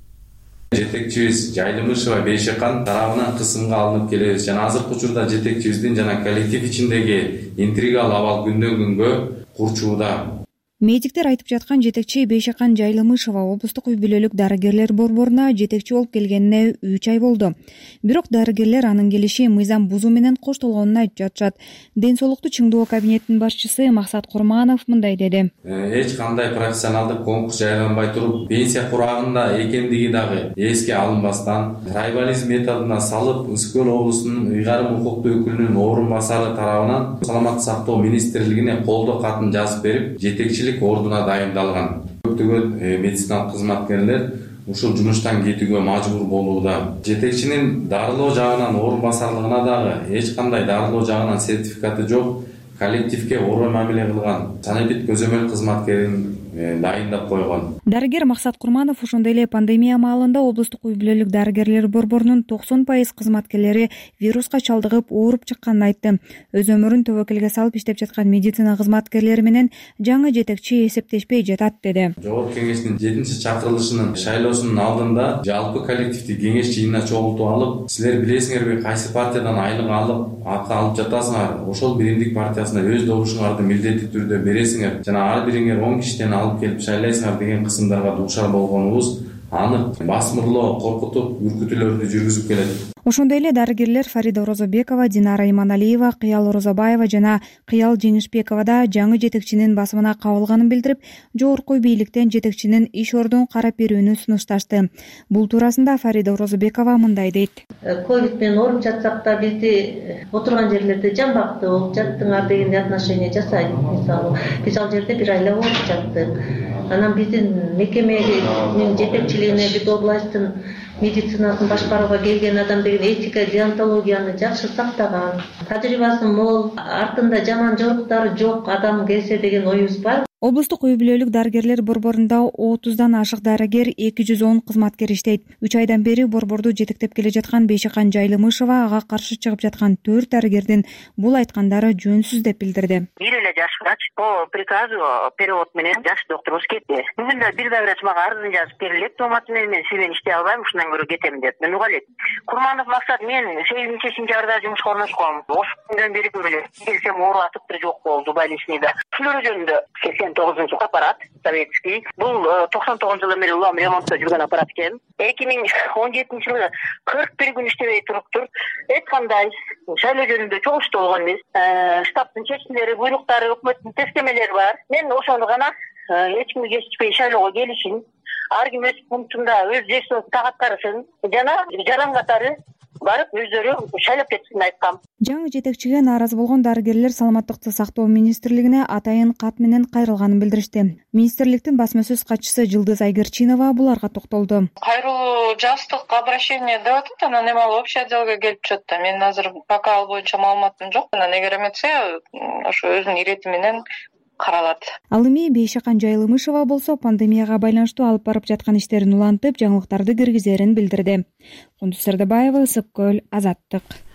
Speaker 6: Жетекчибиз Жайлымышева Бейшакан тарабынан кысымга алынып келебиз жана азыркы учурда жетекчибиздин жана коллектив ичиндеги интригалык абал күндөн күнгө курчууда.
Speaker 7: Медиктер айтып жаткан жетекчи Бейшакан Жайлымышева облустук үй бүлөлүк дарыгерлер борборуна жетекчи болуп келгенине үч ай болду. Бирок дарыгерлер анын келиши мыйзам бузуу менен коштолгонун айтып жатышат. Ден соолукту чыңдоо кабинетинин башчысы Максат Курманов мындай деди.
Speaker 6: Эч кандай профессионалдык конкурс жайланбай туруп, пенсия курагында экендиги дагы эске алынбастан, трайбализм методуна салып, Ысык көл облусунун ыйгарым укуктуу өкүлүнүн орун басары тарабынан саламаттык сактоо министрлигине колдоо катын жазып берип, жетекчи ордуна дайындалган. Көптөгөн медициналык кызматкерлер ушул жумуштан кетүүгө мажбур болууда. Жетекчинин дарылоо жагынан орун басарлыгына дагы эч кандай дарылоо жагынан сертификаты жок, коллективге орой мамиле кылган санебит көзөмөл кызматкерин дайындап койгон.
Speaker 7: Дарыгер Максат Курманов ошондой эле пандемия маалында облустук үй бүлөлүк дарыгерлер борборунун токсон пайыз кызматкерлери вируска чалдыгып ооруп чыкканын айтты. Өз өмүрүн тобокелге салып иштеп жаткан медицина кызматкерлери менен жаңы жетекчи эсептешпей жатат деди.
Speaker 6: Жогорку кеңештин жетинчи чакырылышынын шайлоосунун алдында жалпы коллективди кеңеш жыйынына чогултуп алып, силер билесиңерби кайсы партиядан айлык алып, акы алып жатасыңар, ошол биримдик партиясына өз добушуңарды милдеттүү түрдө бересиңер жана ар бириңер он кишиден алып келип шайлайсыңар деген кысымдарга дуушар болгонубуз анык. Басмырлоо, коркутуп, үркүтүүлөрдү жүргүзүп келет.
Speaker 7: Ошондой эле дарыгерлер Фарида Орозобекова, Динара Иманалиева, Кыял Орозобаева жана Кыял Жеңишбекова да жаңы жетекчинин басымына кабылганын билдирип, жогорку бийликтен жетекчинин иш ордун карап берүүнү сунушташты. Бул туурасында Фарида Орозобекова мындай дейт.
Speaker 8: Ковид менен ооруп жатсак да бизди отурган жерлерде жамбактуу болуп жаттыңар дегендей отношение жасайт. Мисалы, биз ал жерде бир айлап ооруп жаттык. Анан биздин мекеменин жетекчилигине бит областтын медицинасын башкарууга келген адам деген этика, деонтологияны жакшы сактаган, тажрыйбасы мол, артында жаман жоруктары жок адам келсе деген оюбуз бар.
Speaker 7: Облустук үй бүлөлүк дарыгерлер борборунда отуздан ашык дарыгер, эки жүз он кызматкер иштейт. үч айдан бери борборду жетектеп келе жаткан Бейшакан Жайлымышева ага каршы чыгып жаткан төрт дарыгердин бул айткандары жөнсүз деп билдирди.
Speaker 10: Бир эле жаш врач по приказу перевод менен жаш доктурубуз кетти. Бүгүн да бир да врач мага арызын жазып берилет, томат менен мен сизбен иштей албайм, ушундан көрө кетем деп. Мен уга элек. Курманов Максат, мен сегизинчи сентябрда жумушка орношком. Ошол күндөн бери көрөлөм. Келсем оору атып да жок болду больницада. Ушулар жөнүндө сексен тогузунчу аппарат советский. Бул токсон тогузунчу жылдан бери улам ремонтто жүргөн аппарат экен. эки миң он жетинчи жылы кырк бир күн иштебей туруптур. Эч кандай шайлоо жөнүндө чогулуштуу болгон эмес. Штабтын чечимдери, буйруктары, өкмөттүн тескемелери бар. Мен ошону гана эч кимди кечикпей шайлоого келишин, ар ким өз пунктунда өз жештин тагаттарысын жана жаран катары барып өздөрү шайлап кетишин айткам.
Speaker 7: Жаңы жетекчиге нааразы болгон дарыгерлер саламаттыкты сактоо министрлигине атайын кат менен кайрылганын билдиришти. Министрликтин басма сөз катчысы Жылдыз Айгерчинова буларга токтолду.
Speaker 11: Кайрылуу жаздык обращение деп атат, анан эми ал общий отделге келип чыкты. Мен азыр пока ал боюнча маалыматым жок. Анан эгер эметсе, ошо өзүнүн ирети менен каралат.
Speaker 7: Ал эми Бейшакан Жайлымышева болсо пандемияга байланыштуу алып барып жаткан иштерин улантып, жаңылыктарды киргизерин билдирди. Кундуз Сырдыбаева, Ысык көл, Азаттык.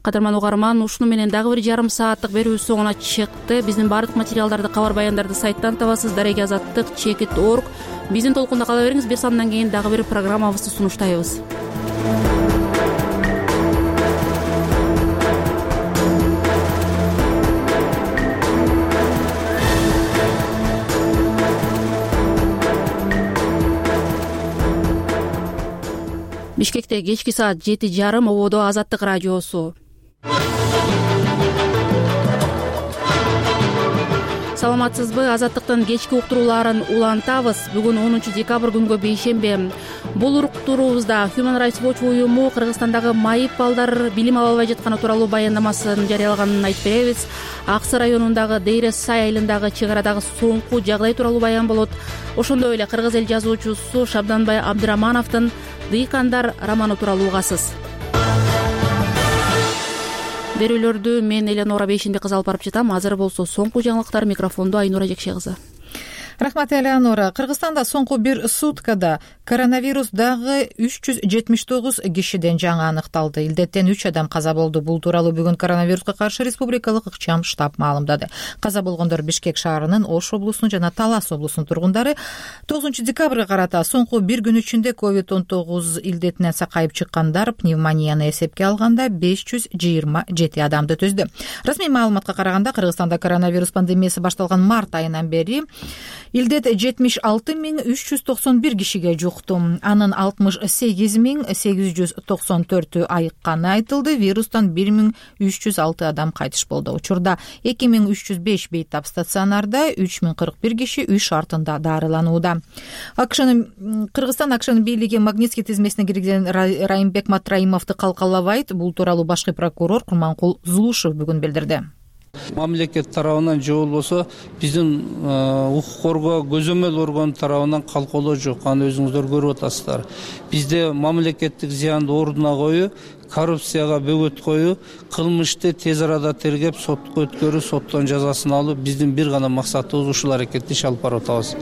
Speaker 1: кадырман угарман, ушуну менен дагы бир жарым сааттык берүүбүз соңуна чыкты. Биздин баардык материалдарды, кабар баяндарды сайттан табасыз. Дареги азаттык чекит точка орг. Биздин толкунда кала бериңиз. Бир сандан кийин дагы бир программабызды сунуштайбыз. Бишкекте кечки саат жети жарым, ободо Азаттык радиосу. Саламатсызбы? Азаттыктын кечки уктурууларын улантабыз. Бүгүн онунчу декабрь күнгө бейшембе. Бул уктуруубузда Human Rights Watch уюму Кыргызстандагы майып балдар билим ала албай жатканы тууралуу баяндамасын жарыялаганын айтып беребиз. Аксы районундагы Дейре Сай айылындагы чек арадагы соңку жагдай тууралуу баян болот. Ошондой эле кыргыз эл жазуучусу Шабданбай Абдырамановдун Дыйкандар романы тууралуу угасыз. Берүүлөрдү мен Эленора Бейшенбек кызы алып барып жатам. Азыр болсо соңку жаңылыктар, микрофонду Айнура Жекше кызы.
Speaker 3: Рахмат, Элеонора. Кыргызстанда соңку бир суткада коронавирус дагы үч жүз жетимиш тогуз кишиден жаңы аныкталды. Илдеттен үч адам каза болду. Бул тууралуу бүгүн коронавируска каршы республикалык ыкчам штаб маалымдады. Каза болгондор Бишкек шаарынын, Ош облусунун жана Талас облусунун тургундары. тогузунчу декабрга карата соңку бир күн ичинде ковид он тогуз илдетинен сакайып чыккандар пневмонияны эсепке алганда беш жүз жыйырма жети адамды түздү. Расмий маалыматка караганда Кыргызстанда коронавирус пандемиясы башталган март айынан бери илдет жетимиш алты миң үч жүз токсон бир кишиге жукту. Анын алтымыш сегиз миң сегиз жүз токсон төртү айыкканы айтылды. Вирустан бир миң үч жүз алты адам кайтыш болду. Учурда эки миң үч жүз беш бейтап стационарда, үч миң кырк бир киши үй шартында дарыланууда. Акшнын Кыргызстан Акшнын бийлиги Магнитский тизмесине киргизген Райымбек Матраимовду калкалабайт. Бул тууралуу башкы прокурор Курманкул Зулушев бүгүн билдирди.
Speaker 18: Мамлекет тарабынан же болбосо биздин укук коргоо көзөмөл орган тарабынан калкалоо жок. Аны өзүңүздөр көрүп атасыздар. Бизде мамлекеттик зыянды ордуна коюу, коррупцияга бөгөт коюу, кылмышты тез арада тергеп сотко өткөрүү, соттон жазасын алуу биздин бир гана максатыбыз. Ушул аракетти иш алып барып атабыз.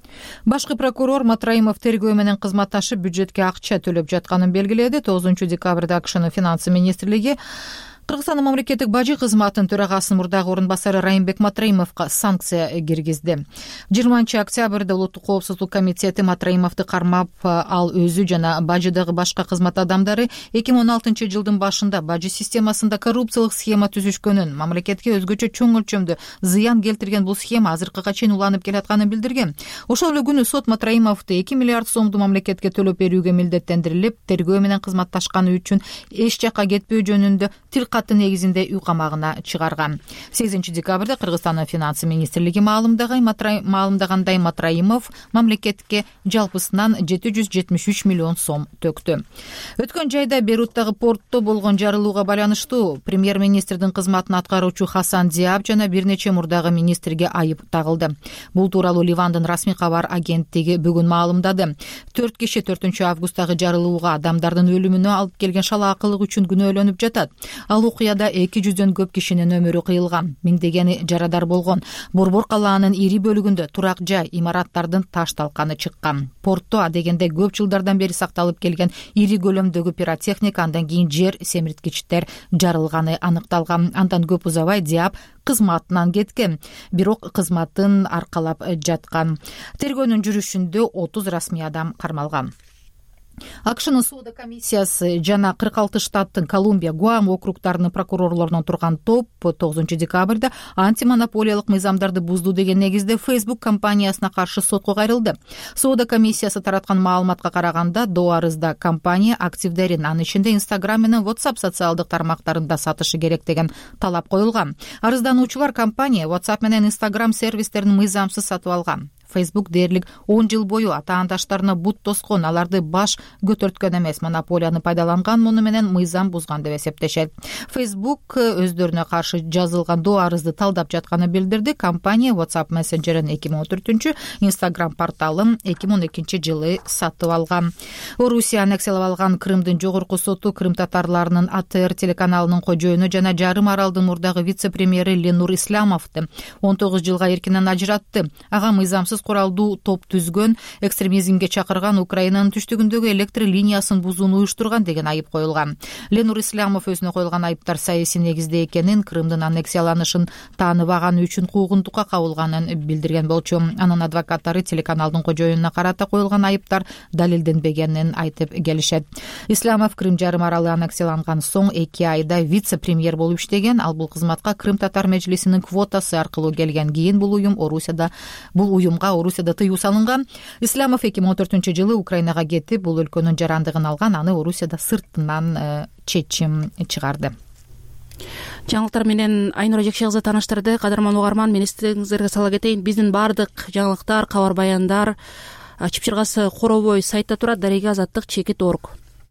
Speaker 3: Башкы прокурор Матраимов тергөө менен кызматташып бюджетке акча төлөп жатканын белгиледи. тогузунчу декабрда Акшнын финансы министрлиги Кыргызстандын мамлекеттик бажы кызматынын төрагасынын мурдагы орун басары Райымбек Матраимовго санкция киргизди. жыйырманчы октябрда Улуттук коопсуздук комитети Матраимовду кармап, ал өзү жана бажыдагы башка кызмат адамдары эки миң он алтынчы жылдын башында бажы системасында коррупциялык схема түзүшкөнүн, мамлекетке өзгөчө чоң өлчөмдө зыян келтирген бул схема азыркыга чейин уланып келатканын билдирген. Ошол эле күнү сот Матраимовду эки миллиард сомду мамлекетке төлөп берүүгө милдеттендирилип, тергөө менен кызматташканы үчүн эч жакка кетпөө жөнүндө тил каты негизинде үй камагына чыгарган. сегизинчи декабрда Кыргызстандын финансы министрлиги маалымдагандай Матраимов мамлекетке жалпысынан жети жүз жетимиш үч миллион сом төктү. Өткөн жайда Бейруттагы портто болгон жарылууга байланыштуу премьер-министрдин кызматын аткаруучу Хасан Диаб жана бир нече мурдагы министрге айып тагылды. Бул тууралуу Ливандын расмий кабар агенттиги бүгүн маалымдады. төрт киши төртүнчү августтагы жарылууга адамдардын өлүмүнө алып келген шалаакылык үчүн күнөөлөнүп жатат. Ал окуяда эки жүздөн көп кишинин өмүрү кыйылган, миңдегени жарадар болгон. Борбор калаанын ири бөлүгүндө турак жай, имараттардын таш талканы чыккан. Портто адегенде көп жылдардан бери сакталып келген ири көлөмдөгү пиротехника, андан кийин жер семирткичтер жарылганы аныкталган. Андан көп узабай Диаб кызматынан кеткен, бирок кызматын аркалап жаткан. Тергөөнүн жүрүшүндө отуз расмий адам кармалган. Акшнын соода комиссиясы жана кырк алты штаттын Колумбия, Гуам округдарынын прокурорлорунан турган топ тогузунчу декабрда антимонополиялык мыйзамдарды бузду деген негизде Facebook компаниясына каршы сотко кайрылды. Соода комиссиясы тараткан маалыматка караганда, до арызда компания активдерин, анын ичинде Instagram менен WhatsApp социалдык тармактарында сатышы керек деген талап коюлган. Арыздануучулар компания WhatsApp менен Instagram сервистерин мыйзамсыз сатып алган. Facebook дээрлик он жыл бою атаандаштарына бут тоскон, аларды баш көтөрткөн эмес, монополияны пайдаланган, муну менен мыйзам бузган деп эсептешет. Facebook өздөрүнө каршы жазылган доо арызды талдап жатканын билдирди. Компания WhatsApp мессенджерин эки миң он төртүнчү, Instagram порталын эки миң он экинчи жылы сатып алган. Орусия аннексиялап алган Крымдын жогорку соту Крым татарларынын А Т Р телеканалынын кожоюну жана жарым аралдын мурдагы вице-премьери Ленур Ислямовду он тогуз жылга эркинен ажыратты. Ага мыйзамсыз куралдуу топ түзгөн, экстремизмге чакырган, Украинанын түштүгүндөгү электр линиясын бузууну уюштурган деген айып коюлган. Ленур Ислямов өзүнө коюлган айыптар саясий негизде экенин, Крымдын аннексияланышын тааныбаганы үчүн куугунтукка кабылганын билдирген болчу. Анын адвокаттары телеканалдын кожоюнуна карата коюлган айыптар далилденбегенин айтып келишет. Ислямов Крым жарым аралы аннексияланган соң эки айда вице-премьер болуп иштеген. Ал бул кызматка Крым татар межлисинин квотасы аркылуу келген. Кийин бул уюм Орусияда бул уюмга Орусияда тыюу салынган. Ислямов эки миң он төртүнчү жылы Украинага кетип, бул өлкөнүн жарандыгын алган, аны Орусияда сыртынан чечим чыгарды.
Speaker 1: Жаңылыктар менен Айнура Жекше кызы тааныштырды. Кадырман угарман, мен эстериңизге сала кетейин, биздин баардык жаңылыктар, кабар баяндар чыпчыргасы коробой сайтта турат, дареге азаттык чекит орг.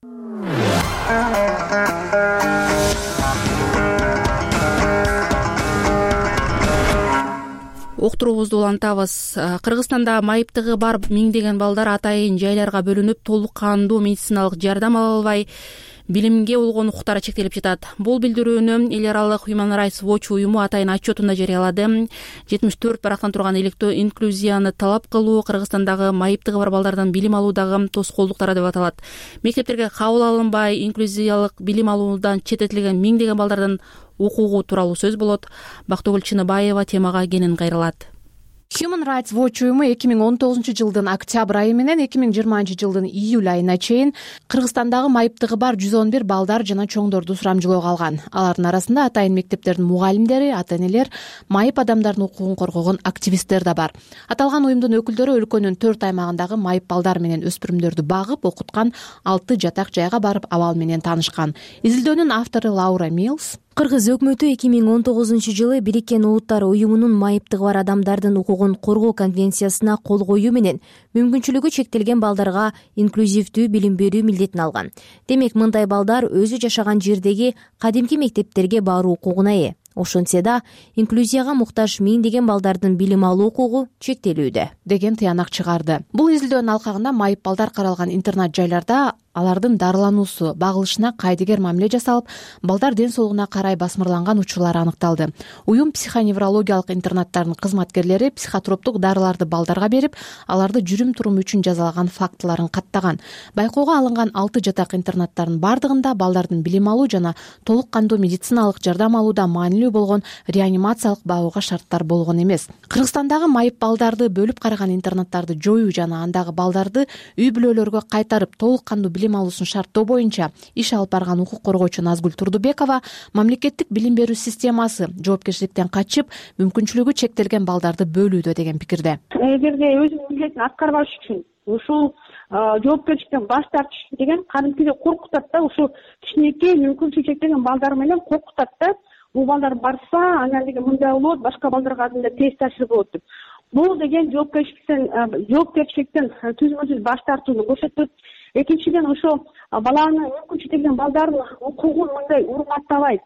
Speaker 1: Уктуруубузду улантабыз. Кыргызстанда майыптыгы бар миңдеген балдар атайын жайларга бөлүнүп, толук кандуу медициналык жардам ала албай, билимге болгон укуктары чектелип жатат. Бул билдирүүнү эл аралык Human Rights Watch уюму атайын отчетунда жарыялады. жетимиш төрт барактан турган электөө инклюзияны талап кылуу Кыргызстандагы майыптыгы бар балдардан билим алуудагы тоскоолдуктары деп аталат. Мектептерге кабыл алынбай, инклюзиялык билим алуудан четтетилген миңдеген балдардан окугуу тууралуу сөз болот. Бактыгүл Чыныбаева темага кенен кайрылат.
Speaker 9: Human Rights Watch уюму эки миң он тогузунчу жылдын октябрь айы менен эки миң жыйырманчы жылдын июль айына чейин Кыргызстандагы майыптыгы бар жүз он бир балдар жана чоңдорду сурамжылоого алган. Алардын арасында атайын мектептердин мугалимдери, ата-энелер, майып адамдардын укугун коргогон активисттер да бар. Аталган уюмдун өкүлдөрү өлкөнүн төрт аймагындагы майып балдар менен өспүрүмдөрдү багып, окуткан алты жатак жайга барып абал менен таанышкан. Изилдөөнүн автору Лаура Милс:
Speaker 12: Кыргыз өкмөтү эки миң он тогузунчу жылы Бириккен Улуттар уюмунун майыптыгы бар адамдардын укугун коргоо конвенциясына кол коюу менен мүмкүнчүлүгү чектелген балдарга инклюзивдүү билим берүү милдетин алган. Демек, мындай балдар өзү жашаган жердеги кадимки мектептерге баруу укугуна ээ. Ошентсе да, инклюзияга муктаж миңдеген балдардын билим алуу укугу чектелүүдө
Speaker 9: деген тыянак чыгарды. Бул изилдөөнүн алкагында майып балдар каралган интернат жайларда алардын дарылануусу, багылышына кайдыгер мамиле жасалып, балдар ден соолугуна карай басмырланган учурлар аныкталды. Уюм психоневрологиялык интернаттардын кызматкерлери психотроптук дарыларды балдарга берип, аларды жүрүм-турум үчүн жазалаган фактыларын каттаган. Байкоого алынган алты жатак интернаттардын бардыгында балдардын билим алуу жана толук кандуу медициналык жардам алууда маанилүү болгон реанимациялык багууга шарттар болгон эмес. Кыргызстандагы майып балдарды бөлүп караган интернаттарды жоюу жана андагы балдарды үй бүлөлөргө кайтарып толук кандуу билим алуусун шарттоо боюнча иш алып барган укук коргоочу Назгүл Турдубекова мамлекеттик билим берүү системасы жоопкерчиликтен качып, мүмкүнчүлүгү чектелген балдарды бөлүүдө деген пикирде.
Speaker 14: Эгерде өзүнүн милдетин аткарбаш үчүн ушул жоопкерчиликтен баш тартыш деген кадимкидей коркутат да, ушул кичинекей мүмкүнчүлүгү чектелген балдар менен коркутат да. Бул балдар барса, анан деген мындай болот, башка балдарга да терс таасир болот деп. Бул деген жоопкерчиликтен жоопкерчиликтен түзмө-түз баш тартууну көрсөтөт. Экинчиден, ошо баланын мүмкүн чектелген балдардын укугун мындай урматтабай,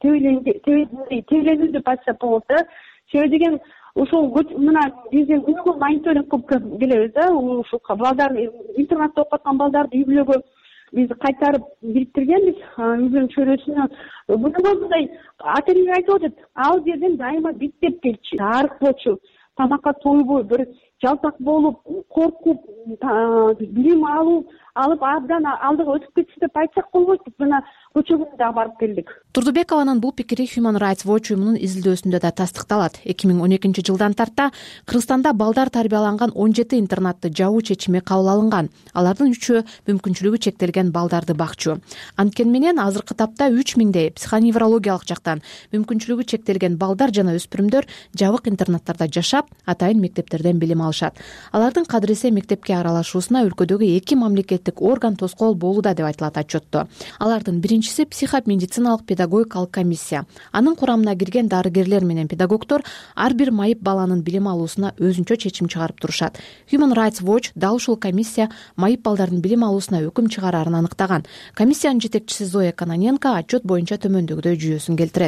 Speaker 14: тейлеңүү деп айтсак болот да. Себеби деген ошол мына биздин күнгө мониторинг кылып келебиз да, ушул балдар интернатта окуп аткан балдарды үй бүлөгө биз кайтарып бириктиргенбиз, үй бүлөнүн чөйрөсүнө. Бүгүнкү мындай ата-эне айтып атат, ал жерден дайыма биттеп келчү, арык тамакка тойбой, бир жалтак болуп, коркуп, билим алуу алып абдан алдыга өтүп кетти деп айтсак болбойт. Мына көчө күнү да барып келдик.
Speaker 9: Турдубекованын бул пикири Human Rights Watch уюмунун изилдөөсүндө да тастыкталат. эки миң он экинчи жылдан тарта Кыргызстанда балдар тарбияланган он жети интернатты жабуу чечими кабыл алынган. Алардын үчөө мүмкүнчүлүгү чектелген балдарды бакчу. Анткени менен азыркы тапта үч миңдей психоневрологиялык жактан мүмкүнчүлүгү чектелген балдар жана өспүрүмдөр жабык интернаттарда жашап, атайын мектептерден билим алышат. Алардын кадыресе мектепке аралашуусуна өлкөдөгү эки мамлекеттик орган тоскоол болууда деп айтылат отчетто. Алардын биринчиси психомедициналык педагогикалык комиссия. Анын курамына кирген дарыгерлер менен педагогдор ар бир майып баланын билим алуусуна өзүнчө чечим чыгарып турушат. Human Rights Watch дал ушул комиссия майып балдардын билим алуусуна өкүм чыгарарын аныктаган. Комиссиянын жетекчиси Зоя Каноненко отчет боюнча төмөндөгүдөй жүйөсүн келтирет.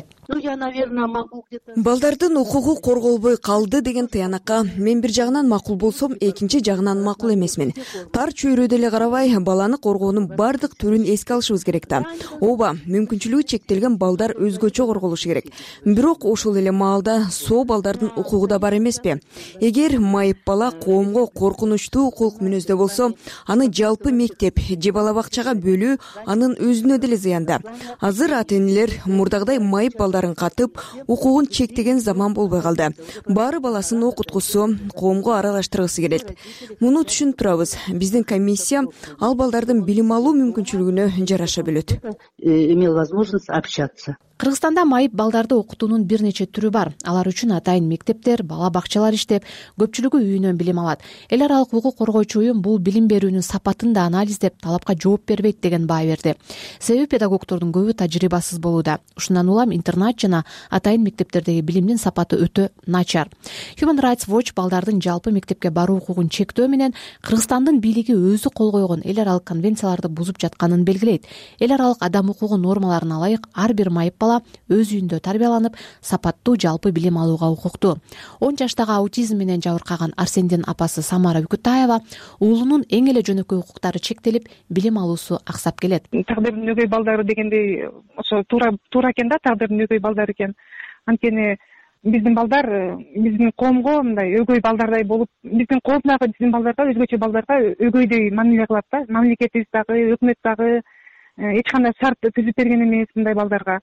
Speaker 15: Балдардын укугу корголбой калды деген тыянакка мен бир жагынан макул болсом, экинчи жагынан макул эмесмин. Тар чөйрөдө эле карабай, баланы коргоонун бардык түрүн эске алышыбыз керек да. ооба, мүмкүнчүлүгү чектелген балдар өзгөчө корголушу керек. Бирок ошол эле маалда соо балдардын укугу да бар эмеспи? Эгер майып бала коомго коркунучтуу укук мүнөздө болсо, аны жалпы мектеп же бала бакчага бөлүү анын өзүнө деле зыянда. Азыр ата-энелер мурдагыдай майып балдарын катып, укугун чектеген заман болбой калды. Баары баласын окуткусу, коомго аралаштыргысы келет. Муну түшүнүп турабыз. Биздин комиссия ал балдардын билим алуу мүмкүнчүлүгүнө жараша бөлөт.
Speaker 5: Имел возможность общаться.
Speaker 9: Кыргызстанда майып балдарды окутуунун бир нече түрү бар. Алар үчүн атайын мектептер, бала бакчалар иштеп, көпчүлүгү үйүнөн билим алат. Эл аралык укук коргоочу уюм бул билим берүүнүн сапатын да анализдеп, талапка жооп бербейт деген баа берди. Себеби педагогдордун көбү тажрыйбасыз болууда. Ушундан улам интернат жана атайын мектептердеги билимдин сапаты өтө начар. Human Rights Watch балдардын жалпы мектепке баруу укугун чектөө менен Кыргызстандын бийлиги өзү кол койгон эл аралык конвенцияларды бузуп жатканын белгилейт. Эл аралык адам укугу нормаларына ылайык ар бир майып бала өз үйүндө тарбияланып, сапаттуу жалпы билим алууга укуктуу. он жаштагы аутизм менен жабыркаган Арсендин апасы Самара Үкүтаева уулунун эң эле жөнөкөй укуктары чектелип, билим алуусу аксап келет.
Speaker 4: Тагдырдын өгөй балдары дегендей, ошо туура туура экен да, тагдырдын өгөй балдары экен. Анткени биздин балдар биздин коомго мындай өгөй балдардай болуп, биздин коомдагы биздин балдарга, өзгөчө балдарга өгөйдөй мамиле кылат да. Мамлекетибиз дагы, өкмөт дагы эч кандай шарт түзүп берген эмес мындай балдарга.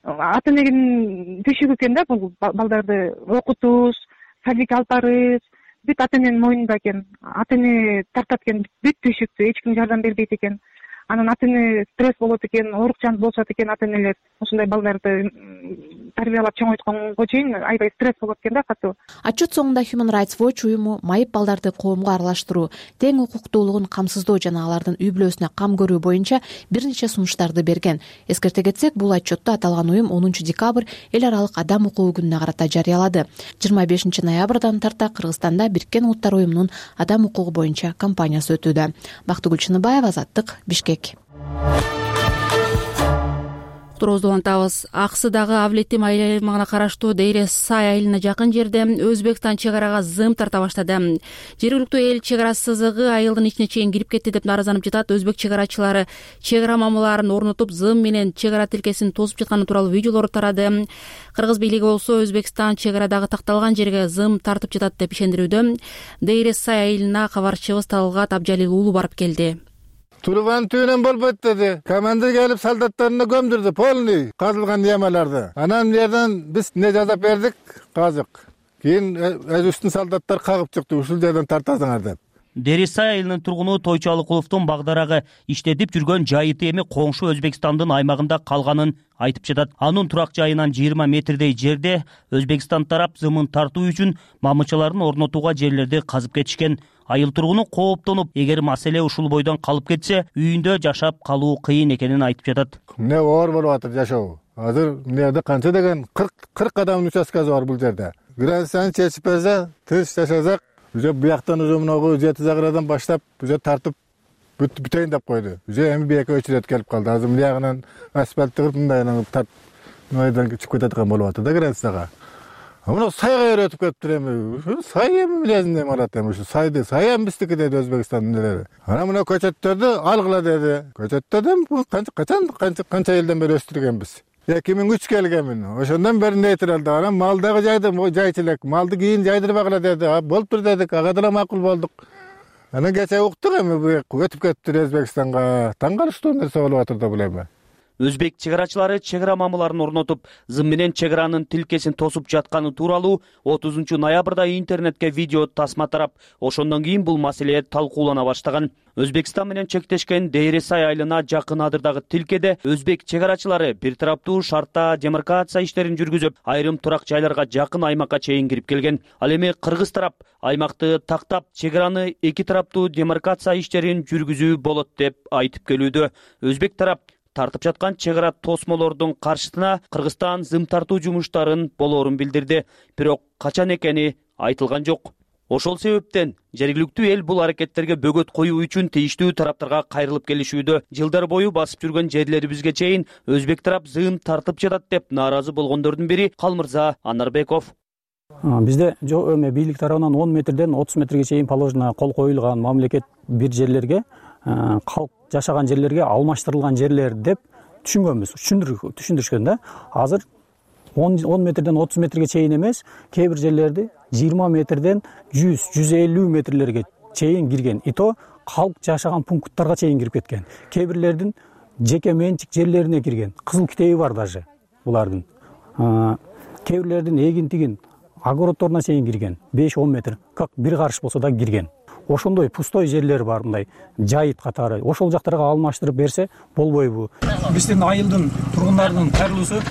Speaker 4: Ата-эненин түйшүгү экен да бул балдарды окутуш, садикке алып барыш, бүт ата-эненин мойнунда экен. Ата-эне тартат экен бүт түйшүктү, эч ким жардам бербейт экен. Анан ата-эне стресс болот экен, оорукчан болушат экен ата-энелер. Ушундай балдарды тарбиялап чоңойтконго чейин аябай стресс болот экен да катуу.
Speaker 9: Отчет соңунда Human Rights Watch уюму майып балдарды коомго аралаштыруу, тең укуктуулугун камсыздоо жана алардын үй бүлөсүнө кам көрүү боюнча бир нече сунуштарды берген. Эскерте кетсек, бул отчетту аталган уюм онунчу декабрь эл аралык адам укугу күнүнө карата жарыялады. жыйырма бешинчи ноябрдан тарта Кыргызстанда Бириккен Улуттар уюмунун адам укугу боюнча кампаниясы өтүүдө. Бактыгүл Чыныбаева, Азаттык, Бишкек.
Speaker 1: Уктуруубузду улантабыз. Аксыдагы Авлеттим айыл аймагына караштуу Дейре Сай айылына жакын жерде Өзбекстан чек арага зым тарта баштады. Жергиликтүү эл чек ара сызыгы айылдын ичине чейин кирип кетти деп наразанып жатат. Өзбек чек арачылары чек ара мамыларын орнотуп, зым менен чек ара тилкесин тосуп жатканы тууралуу видеолор тарады. Кыргыз бийлиги болсо Өзбекстан чек арадагы такталган жерге зым тартып жатат деп ишендирүүдө. Дейре Сай айылына кабарчыбыз Талгат Абжалил уулу барып келди.
Speaker 26: Турган түйүнөн болбойт деди. Командир келип солдаттарына көмдүрдү, полный казылган ямаларды. Анан жерден биз не жазап бердик, казык. Кийин өзүбүздүн солдаттар кагып чыкты, ушул жерден тартасыңар деп.
Speaker 13: Дерисай айылынын тургуну Тойчу Алыкуловдун багдарагы иштетип жүргөн жайыты эми коңшу Өзбекстандын аймагында калганын айтып жатат. Анын турак жайынан жыйырма метрдей жерде Өзбекстан тарап зымын тартуу үчүн мамычаларын орнотууга жерлерди казып кетишкен. Айыл тургуну кооптонуп, эгер маселе ушул бойдон калып кетсе, үйүндө жашап калуу кыйын экенин айтып жатат.
Speaker 26: Не оор болуп атат жашоо. Азыр эмнеде канча деген кырк адамдын участкасы бар бул жерде. Границаны чечип берсе, тыныч жашасак, уже бияктан уже мынагу жети загырадан баштап уже тартып бүтөйүн деп койду. Уже эми бияка өчүрөт келип калды. Азыр мынягынан асфальт тыгып мындайынан тарт мынайдан чыгып кетет болуп атат да границага. Мына сайга өтүп кетиптир эми. Сай эми билесиң марат эми ушу сайды, сай эми биздики деди Өзбекстандын элери. Ана мына көчөттөрдү алгыла деди. Көчөттөрдөн канча качан канча канча жылдан бери өстүргөнбүз. эки миң үч келгенмин. Ошондон бери нейтралды. Анан малдагы жайды жайчылык, малды кийин жайдырбагыла деди. Болуптур дедик, ага да макул болдук. Анан кече уктук эми өтүп кетиптир Өзбекстанга. Таң калыштуу нерсе болуп атыр да бул эми.
Speaker 13: Өзбек чек арачылары чек ара мамыларын орнотуп, зым менен чек аранын тилкесин тосуп жатканы тууралуу отузунчу ноябрда интернетке видео тасма тарап, ошондон кийин бул маселе талкуулана баштаган. Өзбекстан менен чектешкен Дейресай айылына жакын адырдагы тилкеде өзбек чек арачылары бир тараптуу шартта демаркация иштерин жүргүзүп, айрым турак жайларга жакын аймакка чейин кирип келген. Ал эми кыргыз тарап аймакты тактап, чек араны эки тараптуу демаркация иштерин жүргүзүү болот деп айтып келүүдө. Өзбек тарап тартып жаткан чек ара тосмолордун каршысына Кыргызстан зым тартуу жумуштарын болоорун билдирди. Бирок качан экени айтылган жок. Ошол себептен жергиликтүү эл бул аракеттерге бөгөт коюу үчүн тийиштүү тараптарга кайрылып келишүүдө. Жылдар бою басып жүргөн жерлерибизге чейин өзбек тарап зым тартып жатат деп нааразы болгондордун бири Калмырза Анарбеков.
Speaker 16: Бизде эми бийлик тарабынан он метрден отуз метрге чейин положено кол коюлган мамлекет бир жерлерге калк жашаган жерлерге алмаштырылган жерлер деп түшүнгөнбүз, түшүндүрүшкөн да. Азыр он метрден отуз метрге чейин эмес, кээ бир жерлерди жыйырма метрден жүз жүз элүү метрлерге чейин кирген. И то калк жашаган пункттарга чейин кирип кеткен. Кээ бирлердин жеке менчик жерлерине кирген. Кызыл китеби бар даже булардын. Кээ бирлердин эгин тигин огородторуна чейин кирген. беш он метр, как бир карыш болсо да кирген. Ошондой пустой жерлер бар, мындай жайыт катары. Ошол жактарга алмаштырып берсе болбойбу? Биздин айылдын тургундарынын кайрылуусу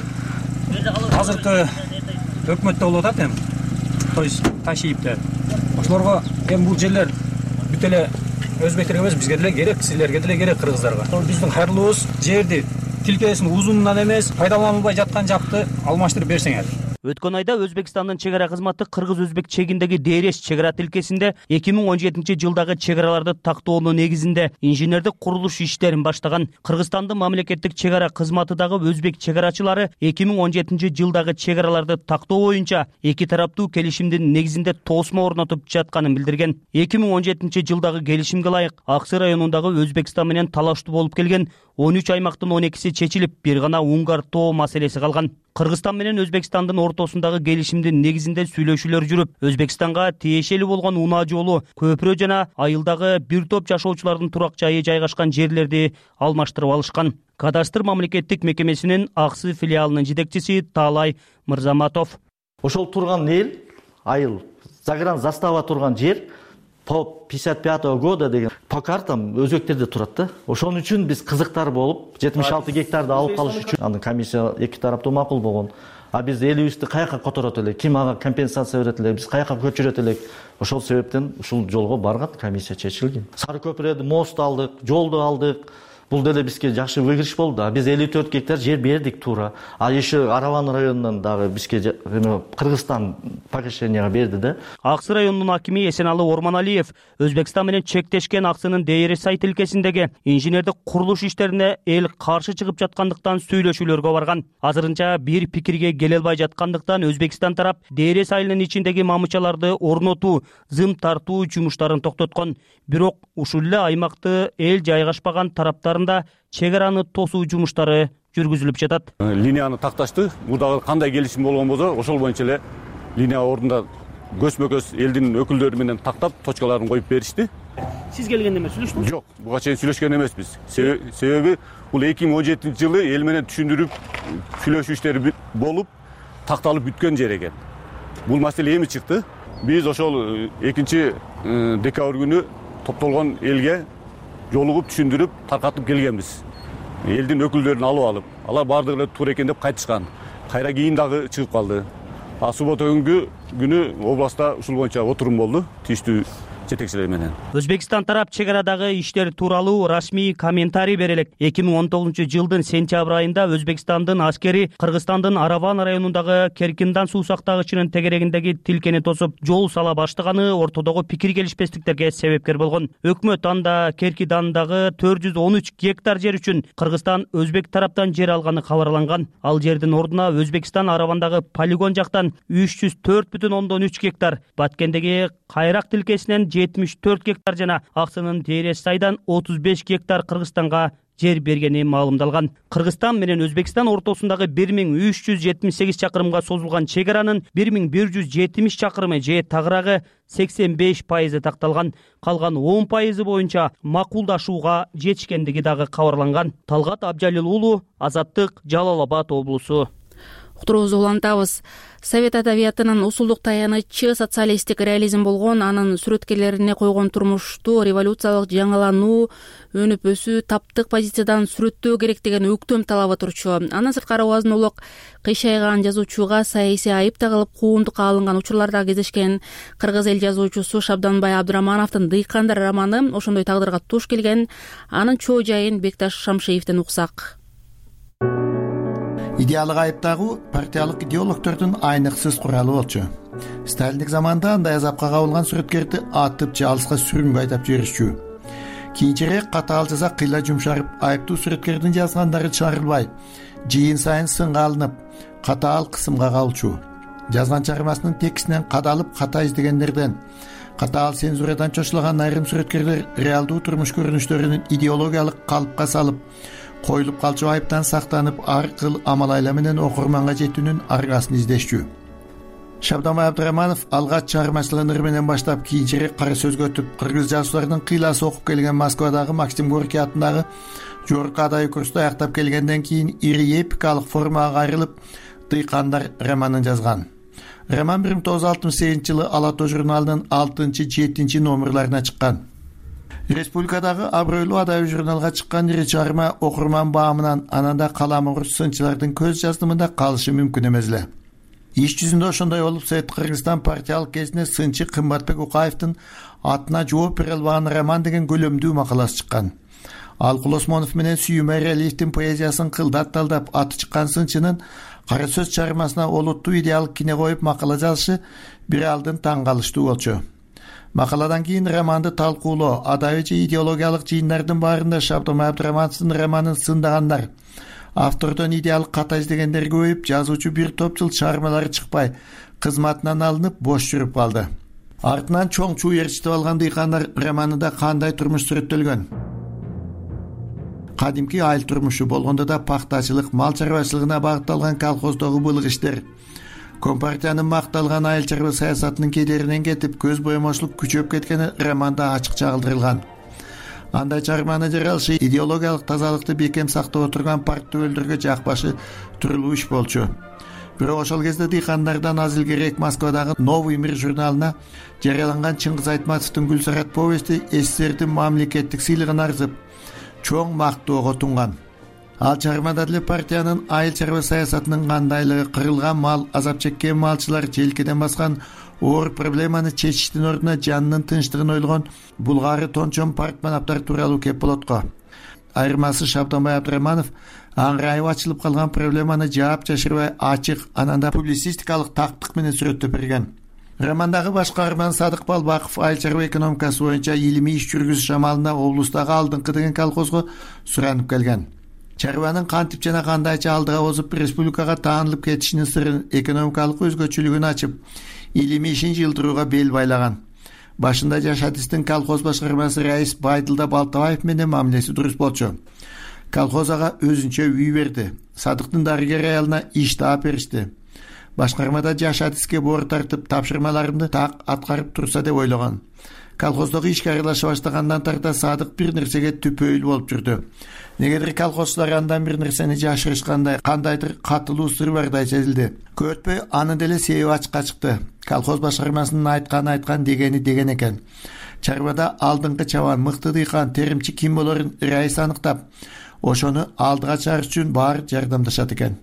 Speaker 16: азыркы өкмөттө болуп атат эми. То есть Ташиевде. Ошолорго эми бул жерлер бүт эле өзбектерге эмес, бизге деле керек, силерге деле керек, кыргыздарга. Биздин кайрылуубуз жерди тилкесин узунунан эмес, пайдаланылбай жаткан жакты алмаштырып берсеңер.
Speaker 13: Өткөн айда Өзбекстандын чек ара кызматы кыргыз-өзбек чегиндеги Дээрес чек ара тилкесинде эки миң он жетинчи жылдагы чек араларды тактоонун негизинде инженердик курулуш иштерин баштаган. Кыргызстандын мамлекеттик чек ара кызматы дагы өзбек чек арачылары эки миң он жетинчи жылдагы чек араларды тактоо боюнча эки тараптуу келишимдин негизинде тосмо орнотуп жатканын билдирген. эки миң он жетинчи жылдагы келишимге ылайык Ак Сый районундагы Өзбекстан менен талаштуу болуп келген он үч аймактын он экиси чечилип, бир гана Унгар тоо маселеси калган. Кыргызстан менен Өзбекстандын ортосундагы келишимдин негизинде сүйлөшүүлөр жүрүп, Өзбекстанга тиешелүү болгон унаа жолу, көпүрө жана айылдагы бир топ жашоочулардын турак жайы жайгашкан жерлерди алмаштырып алышкан. Кадастр мамлекеттик мекемесинин Ак Сый филиалынын жетекчиси Таалай Мырзаматов.
Speaker 17: Ошол турган эл, айыл, загран застава турган жер по пятьдесят пятого года деген по картам өзбектерде турат да. Ошон үчүн биз кызыктар болуп жетимиш алты гектарды алып калыш үчүн анын комиссия эки тараптуу макул болгон. А биз элибизди каяка которот элек, ким ага компенсация берет элек, биз каяка көчүрөт элек. Ошол себептен ушул жолго барган, комиссия чечилген. Сары көпүрөдө мост алдык, жолду алдык. Бул деле бизге жакшы выигрыш болду. Биз элүү төрт гектар жер бердик туура. А еще Араван районунан дагы бизге Кыргызстан покушенияга берди да.
Speaker 13: Ак Сый районунун акими Эсеналы Орманалиев Өзбекстан менен чектешкен Ак Сыйнын Дээрес ай тилкесиндеги инженердик курулуш иштерине эл каршы чыгып жаткандыктан сүйлөшүүлөргө барган. Азырынча бир пикирге келе албай жаткандыктан Өзбекстан тарап Дээрес айылынын ичиндеги мамычаларды орнотуу, зым тартуу жумуштарын токтоткон. Бирок ушул эле аймакты эл жайгашпаган тараптар чек араны тосуу жумуштары жүргүзүлүп жатат.
Speaker 19: Линияны такташты. Мурдагы кандай келишим болгон болсо, ошол боюнча эле линия ордунда көзмө-көз элдин өкүлдөрү менен тактап, точкаларын коюп беришти.
Speaker 13: Сиз келгенде эмес, сүйлөштүңүз?
Speaker 19: Жок, буга чейин сүйлөшкөн эмеспиз. Себеби бул эки миң он жетинчи жылы эл менен түшүндүрүп, сүйлөшүү иштери болуп, такталып бүткөн жер экен. Бул маселе эми чыкты. Биз ошол экинчи декабрь күнү топтолгон элге жолугуп түшүндүрүп таркатып келгенбиз. Элдин өкүлдөрүн алып алып, алар бардыгы эле туура экен деп кайтышкан. Кайра кийин дагы чыгып калды. А суббота күнгү күнү областта ушул боюнча отурум болду, тийиштүү жетекчилер менен.
Speaker 13: Өзбекстан тарап чек арадагы иштер тууралуу расмий комментарий бере элек. эки миң он тогузунчу жылдын сентябрь айында Өзбекстандын аскери Кыргызстандын Араван районундагы Керкиндан суу сактагычынын тегерегиндеги тилкени тосуп, жол сала баштаганы ортодогу пикир келишпестиктерге себепкер болгон. Өкмөт анда Керкидандагы төрт жүз он үч гектар жер үчүн Кыргызстан Өзбек тараптан жер алганы кабарланган. Ал жердин ордуна Өзбекстан Аравандагы полигон жактан үч жүз төрт бүтүн ондон үч гектар, Баткендеги Кайрак тилкесинен жетимиш төрт гектар жана Ак Сыйнын Дээрес айдан отуз беш гектар Кыргызстанга жер бергени маалымдалган. Кыргызстан менен Өзбекстан ортосундагы бир миң үч жүз жетимиш сегиз чакырымга созулган чек аранын бир миң бир жүз жетимиш чакырымы же тагыраагы сексен беш пайызы такталган. Калган он пайызы боюнча макулдашууга жетишкендиги дагы кабарланган. Талгат Абжалил уулу, Азаттык, Жалал Абад облусу.
Speaker 1: Уктуруубузду улантабыз. Совет адабиятынын усулдук таянычы социалисттик реализм болгон, анын сүрөткерлерине койгон турмушту революциялык жаңылануу, өнүп өсүү, таптык позициядан сүрөттөө керек деген өктөм талабы турчу. Андан сырткары Оазнулук кыйшайган жазуучуга саясий айып тагылып куугунтукка алынган учурларда кездешкен. Кыргыз эл жазуучусу Шабданбай Абдырамановдун Дыйкандар романы ошондой тагдырга туш келген. Анын чоо жайын Бекташ Шамшиевден уксак.
Speaker 20: Идеалык айып тагуу партиялык идеологдордун айныксыз куралы болчу. Сталиндик заманда андай азапка кабылган сүрөткерди атып же алыска сүрүнгө айдап жиберишчү. Кийинчерээк катаал жаза кыйла жумшарып, айыптуу сүрөткердин жазгандары чыгарылбай, жыйын сайын сынга алынып, катаал кысымга калчу. Жазган чыгармасынын текстинен кадалып ката издегендерден, катаал цензурадан чочулаган айрым сүрөткерлер реалдуу турмуш көрүнүштөрүн идеологиялык калыпка салып, коюлуп калчу айыптан сактанып ар кыл амал айла менен окурманга жетүүнүн аргасын издешчү. Шабдамай Абдыраманов алгач чыгармачылыгын ыр менен баштап кийинчерээк кара сөзгө өтүп, кыргыз жазуучуларынын кыйласы окуп келген Москвадагы Максим Горький атындагы жогорку адай курсту аяктап келгенден кийин ири эпикалык формага кайрылып Дыйкандар романын жазган. Роман бир миң тогуз жүз алтымыш сегизинчи жылы Ала тоо журналынын алтынчы жетинчи номерларына чыккан. Республикадагы абройлуу адабий журналга чыккан ири чыгарма окурман баамынан ананда каламур сынчылардын көз жаздымында калышы мүмкүн эмес эле. Иш жүзүндө ошондой болуп, Совет Кыргызстан партиялык кезинде сынчы Кымбатбек Укаевдин атына жооп бере албаган роман деген көлөмдүү макаласы чыккан. Алкул Осмонов менен Сүйүм Айралиевдин поэзиясын кылдат талдап аты чыккан сынчынын кара сөз чыгармасына олуттуу идеалдык кине коюп макала жазышы бир алдын таң калыштуу болчу. Макаладан кийин романды талкуулоо, адабий же идеологиялык жыйындардын баарында Шабдамай Абдырамановдун романын сындагандар, автордон идеалдык ката издегендер көбөйүп, жазуучу бир топ жыл чыгармалары чыкпай, кызматынан алынып бош жүрүп калды. Артынан чоң чуу ээрчитип алган Дыйкандар романында кандай турмуш сүрөттөлгөн? Кадимки айыл турмушу болгондо да пактачылык, мал чарбачылыгына багытталган колхоздогу былык иштер, Компартиянын макталган айыл чарба саясатынын кедеринен кетип, көз боемочлук күчөп кеткени романда ачык чагылдырылган. Андай чыгарманы жаралышы идеологиялык тазалыкты бекем сактап отурган парк төбөлдөргө жакпашы турлуу иш болчу. Бирок ошол кезде Дыйкандардан аз илгерээк Москвадагы Новый мир журналына жарыяланган Чыңгыз Айтматовдун Гүлсарат повести СССРдин мамлекеттик сыйлыгын арзып, чоң мактоого тунган. Ал чыгармада деле партиянын айыл чарба саясатынын кандайлыгы, кырылган мал, азап чеккен малчылар, желкеден баскан оор проблеманы чечиштин ордуна жанынын тынчтыгын ойлогон булгары тончон партманаптар тууралуу кеп болот го. Айырмасы Шабдамай Абдыраманов аңырайып ачылып калган проблеманы жаап жашырбай ачык, ананда публицистикалык тактык менен сүрөттөп берген. Романдагы баш каарман Садык Балбаков айыл чарба экономикасы боюнча илимий иш жүргүзүш амалына облустагы алдыңкы деген колхозго суранып келген. Чарбанын кантип жана кандайча алдыга озуп республикага таанылып кетишинин сырын, экономикалык өзгөчөлүгүн ачып, илимий ишин жылдырууга бел байлаган. Башында Жашатистин колхоз башкармасы Раис Байдылда Балтабаев менен мамилеси дурус болчу. Колхоз ага өзүнчө үй берди. Садыктын дарыгер аялына иш таап беришти. Башкармада Жашатиске боор тартып, тапшырмаларымды так аткарып турса деп ойлогон. Колхоздогу ишке аралаша баштагандан тарта Садык бир нерсеге түпөйүл болуп жүрдү. Негедир колхозчулар андан бир нерсени жашырышкандай, кандайдыр катылуу сыр бардай сезилди. Көп өтпөй анын деле себеби ачыкка чыкты. Колхоз башкармасынын айткан айткан дегени деген экен. Чарбада алдыңкы чабан мыкты Дыйкан теримчи ким болорун Раис аныктап, ошону алдыга чыгарыш үчүн баары жардамдашат экен.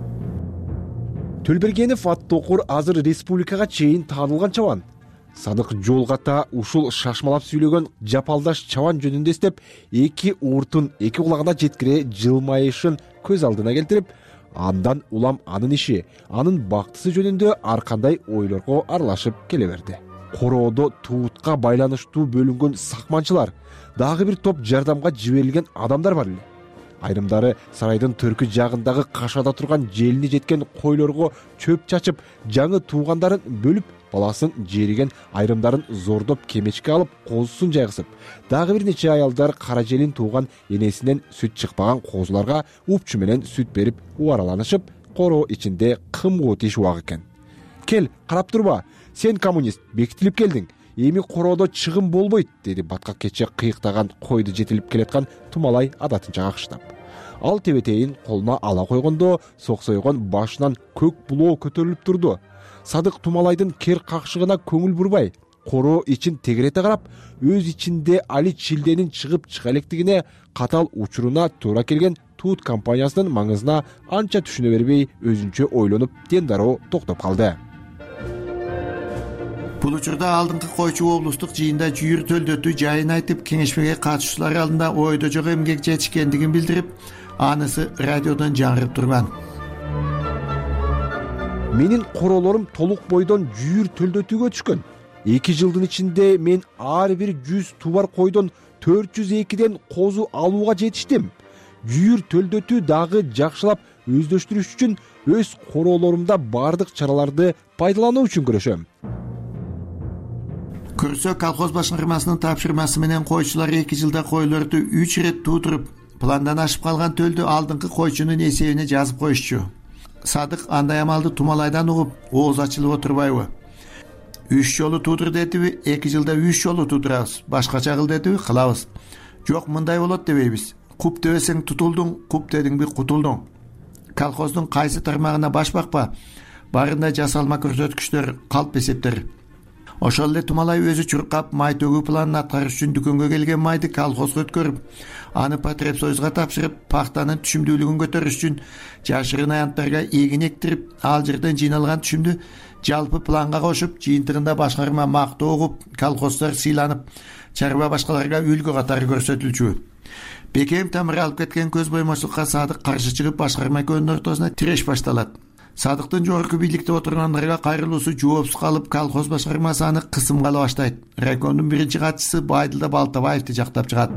Speaker 2: Төлбергенов аттокур азыр республикага чейин таанылган чабан. Садык жолгата ушул шашмалап сүйлөгөн жапалдаш чабан жөнүндө эстеп, эки ууртун эки кулагына жеткире жылмайышын көз алдына келтирип, андан улам анын иши, анын бактысы жөнүндө ар кандай ойлорго аралашып келе берди. Короодо туутка байланыштуу бөлүнгөн сакманчылар, дагы бир топ жардамга жиберилген адамдар бар эле. Айрымдары сарайдын төркү жагындагы кашада турган желини жеткен койлорго чөп чачып, жаңы туугандарын бөлүп, баласын жериген, айрымдарын зордоп кемечке алып, козусун жайгысып, дагы бир нече аялдар кара желин тууган энесинен сүт чыкпаган козуларга упчу менен сүт берип, убараланышып, короо ичинде кымгуу тишип экен. Кел, карап турба, сен коммунист, бекитилип келдиң. Эми короодо чыгым болбойт, деди баткак кече кыйыктаган койду жетилип келаткан Тумалай адатынча какыштап. Ал тебетейин колуна ала койгондо соксойгон башынан көк булоо көтөрүлүп турду. Садык Тумалайдын кер какшыгына көңүл бурбай, короо ичин тегерете карап, өз ичинде али чилденин чыгып чыга электигине, катал учуруна туура келген Туут компаниясынын маңызына анча түшүнө бербей, өзүнчө ойлонуп, тендаро токтоп калды.
Speaker 20: Бул учурда алдыңкы койчу облустук жыйында жүйүр төлдөтүү жайын айтып, кеңешмеге катышуучулар алдында ойдо жок эмгек жетишкендигин билдирип, анысы радиодон жаңырып турган.
Speaker 2: Менин короолорум толук бойдон жүйүр төлдөтүүгө түшкөн. эки жылдын ичинде мен ар бир жүз тубар койдон төрт жүз экиден козу алууга жетиштим. Жүйүр төлдөтүү дагы жакшылап өздөштүрүш үчүн өз короолорумда бардык чараларды пайдалануу үчүн күрөшөм.
Speaker 20: Көрсө колхоз башкармасынын тапшырмасы менен койчулар эки жылда койлорду үч ирет туутуруп, пландан ашып калган төлдү алдыңкы койчунун эсебине жазып коюшчу. Садык андай амалды Тумалайдан угуп ооз ачылып отурбайбы? Үч жолу туудур дедиби, эки жылда үч жолу туудурабыз. Башкача кыл дедиби, кылабыз. Жок, мындай болот дебейбиз. Куп дебесең тутулдуң, куп дедиңби кутулдуң. Колхоздун кайсы тармагына баш бакпа, баарында жасалма көрсөткүчтөр, калп эсептер. Ошол эле Тумалай өзү чуркап, май төгүү планын аткарыш үчүн дүкөнгө келген майды колхозго өткөрүп, аны Потребсоюзга тапшырып, пахтанын түшүмдүүлүгүн көтөрүш үчүн жашырын аянттарга эгин эктирип, ал жерден жыйналган түшүмдү жалпы планга кошуп, жыйынтыгында башкарма мактоо угуп, колхоздар сыйланып, чарба башкаларга үлгү катары көрсөтүлчү. Бекем тамыр алып кеткен көз боймочулукка Садык каршы чыгып, башкарма экөөнүн ортосуна тиреш башталат. Садыктын жогорку бийликте отургандарга кайрылуусу жоопсуз калып, колхоз башкармасы аны кысымга ала баштайт. Райкомдун биринчи катчысы Байдылда Балтабаевди жактап чыгат.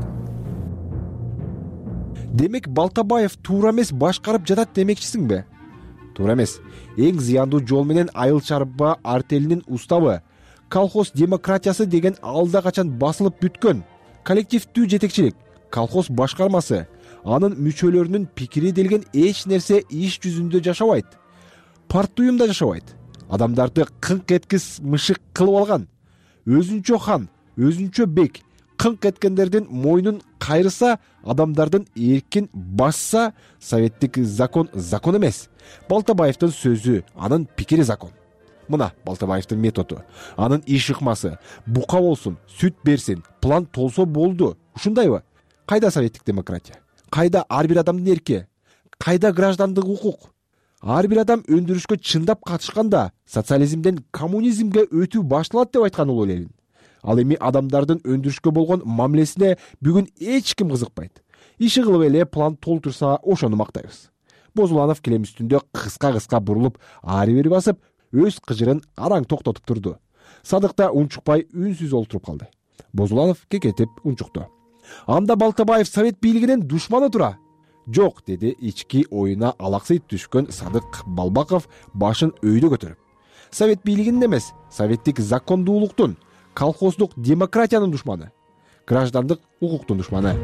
Speaker 2: Демек Балтабаев туура эмес башкарып жатат демекчисиңби? Туура эмес. Эң зыяндуу жол менен айыл чарба артелинин уставы колхоз демократиясы деген алда качан басылып бүткөн. Коллективдүү жетекчилик, колхоз башкармасы, анын мүчөлөрүнүн пикири делген эч нерсе иш жүзүндө жашабайт. Партуюмда жашабайт. Адамдарды кыңк эткис мышык кылып алган. Өзүнчө хан, өзүнчө бек кыңк эткендердин мойнун кайрыса, адамдардын эркин басса, советтик закон закон эмес. Балтабаевдин сөзү, анын пикири закон. Мына Балтабаевдин методу, анын иш ыкмасы, бука болсун, сүт берсин, план толсо болду. Ушундайбы? Кайда советтик демократия? Кайда ар бир адамдын эрки? Кайда граждандык укук? Ар бир адам өндүрүшкө чындап катышканда социализмден коммунизмге өтүү башталат деп айткан Улуу Ленин. Ал эми адамдардын өндүрүшкө болгон мамилесине бүгүн эч ким кызыкпайт. Иши кылып эле план толтурса, ошону мактайбыз. Бозуланов килем үстүндө кыска-кыска бурулуп, ары бери басып, өз кыжырын араң токтотуп турду. Садык да унчукпай үнсүз олтуруп калды. Бозуланов кекетип унчукту. Анда Балтабаев совет бийлигинин душманы тура. Жок, деди ички оюна алаксыйт түшкөн Садык Балбаков башын өйдө көтөрүп. Совет бийлигинин эмес, советтик закондуулуктун, колхоздук демократиянын душманы, граждандык укуктун душманы.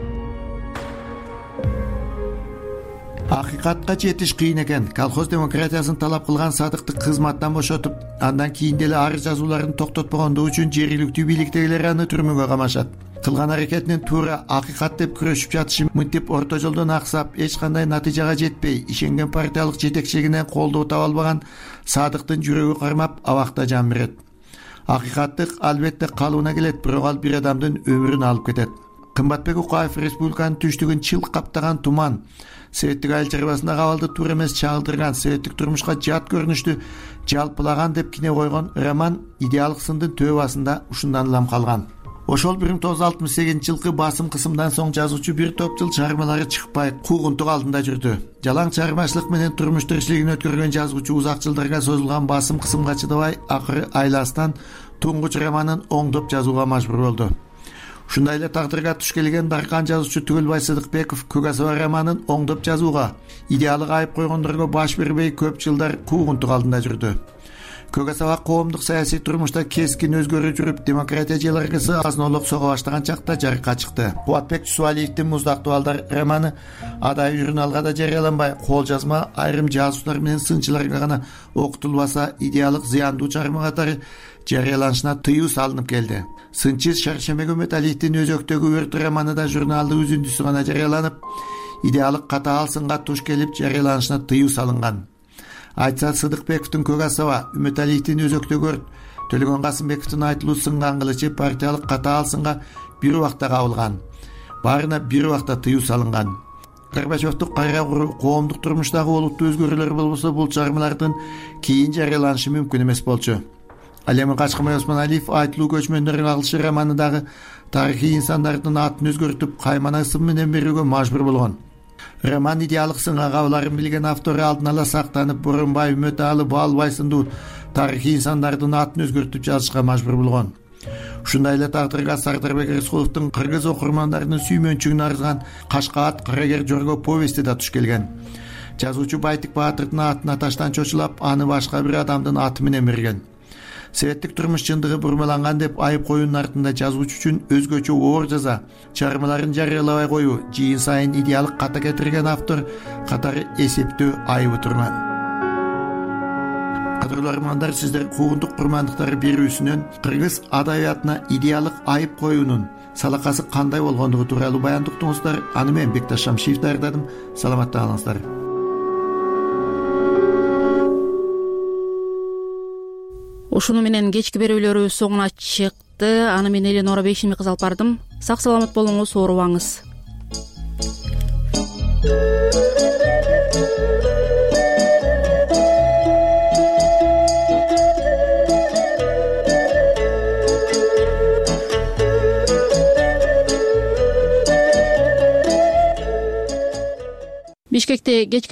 Speaker 20: Акыйкатка жетиш кыйын экен. Колхоз демократиясын талап кылган Садыкты кызматтан бошотуп, андан кийин деле арыз жазууларын токтотпогондугу үчүн жергиликтүү бийликтегилер аны түрмөгө камашат. Кылган аракетинин туура акыйкат деп күрөшүп жатышы мынтип орто жолдон аксап, эч кандай натыйжага жетпей, ишенген партиялык жетекчилигинен колдоо таба албаган Садыктын жүрөгү кармап, абакта жан берет. Акыйкаттык албетте калыбына келет, бирок ал бир адамдын өмүрүн алып кетет. Кымбатбек Укаев республиканын түштүгүн чыл каптаган туман, советтик айыл чарбасында кабалды туура эмес чагылдырган, советтик турмушка жат көрүнүштү жалпылаган деп кине койгон роман идеалдык сындын төбө басында ушундан улам калган. Ошол бир миң тогуз жүз алтымыш сегизинчи жылкы басым кысымдан соң жазуучу бир топ жыл чыгармалары чыкпай, куугунтук алдында жүрдү. Жалаң чыгармачылык менен турмуш тиричилигин өткөргөн жазуучу узак жылдарга созулган басым кысымга чыдабай, акыры Айластан туңгуч романын оңдоп жазууга мажбур болду. Ушундай эле тагдырга туш келген даркан жазуучу Түгөлбай Сыдыкбеков Көк асаба романын оңдоп жазууга, идеалга айып койгондорго баш бербей көп жылдар куугунтук алдында жүрдү. Көк асаба коомдук саясий турмушта кескин өзгөрүү жүрүп, демократия жыларгысы азынолук сого баштаган чакта жарыкка чыкты. Кубатбек Тусуалиевдин Муздактуу балдар романы адай журналга да жарыяланбай, кол жазма айрым жазуучулар менен сынчыларга гана окутулбаса, идеалдык зыяндуу чыгарма катары жарыяланышына тыюу салынып келди. Сынчы Шаршембек Үмөталиевдин Өзөктөгү өрт романы да журналдын үзүндүсү гана жарыяланып, идеалдык катаал сынга туш келип жарыяланышына тыюу салынган. Айтса Сыдыкбековдун Көк асаба, Үмөталиевдин Өзөктөгү өрт, Төлөгөн Касымбековдун Айтылуу сынга аңгылычы партиялык катаал сынга бир убакта кабылган. Баарына бир убакта тыюу салынган. Горбачевду кайра куруу, коомдук турмуштагы олуттуу өзгөрүүлөр болбосо, бул чыгармалардын кийин жарыяланышы мүмкүн эмес болчу. Ал эми Качкынбай Осмоналиев Айтылуу көчмөндөрүн кагылышы романындагы тарыхый инсандардын атын өзгөртүп, каймана ысым менен берүүгө мажбур болгон. Роман идеалдык сынга кабыларын билген автору алдын ала сактанып, Боронбай, Үмөталы, Баалбай сындуу тарыхый инсандардын атын өзгөртүп жазышка мажбур болгон. Ушундай эле тагдырга Сардарбек Рыскуловдун кыргыз окурмандарынын сүймөнчүгүн арзган Кашкаат Кырагер Жорго повести да туш келген. Жазуучу Байтик Баатырдын атына таштан чочулап, аны башка бир адамдын аты менен берген. себеттик турмуш чындыгы бурмаланган деп айып коюунун артында жазуучу үчүн өзгөчө оор жаза чыгармаларын жарыялабай коюу жыйын сайын идеалдык ката кетирген автор катары эсептөө айыбы турган. Кадырлуу армандар, сиздер куугунтук курмандыктары берүүсүнөн кыргыз адабиятына идеалдык айып коюунун салакасы кандай болгондугу тууралуу баян уктуңуздар. Аны мен Бекташ Шамшиев даярдадым. Саламатта калыңыздар.
Speaker 1: Ушуну менен кечки берүүлөрүбүз соңуна чыкты. Аны мен Эленора Бейшими кыз алып бардым. Сак саламат болуңуз, оорубаңыз. Бишкекте кечки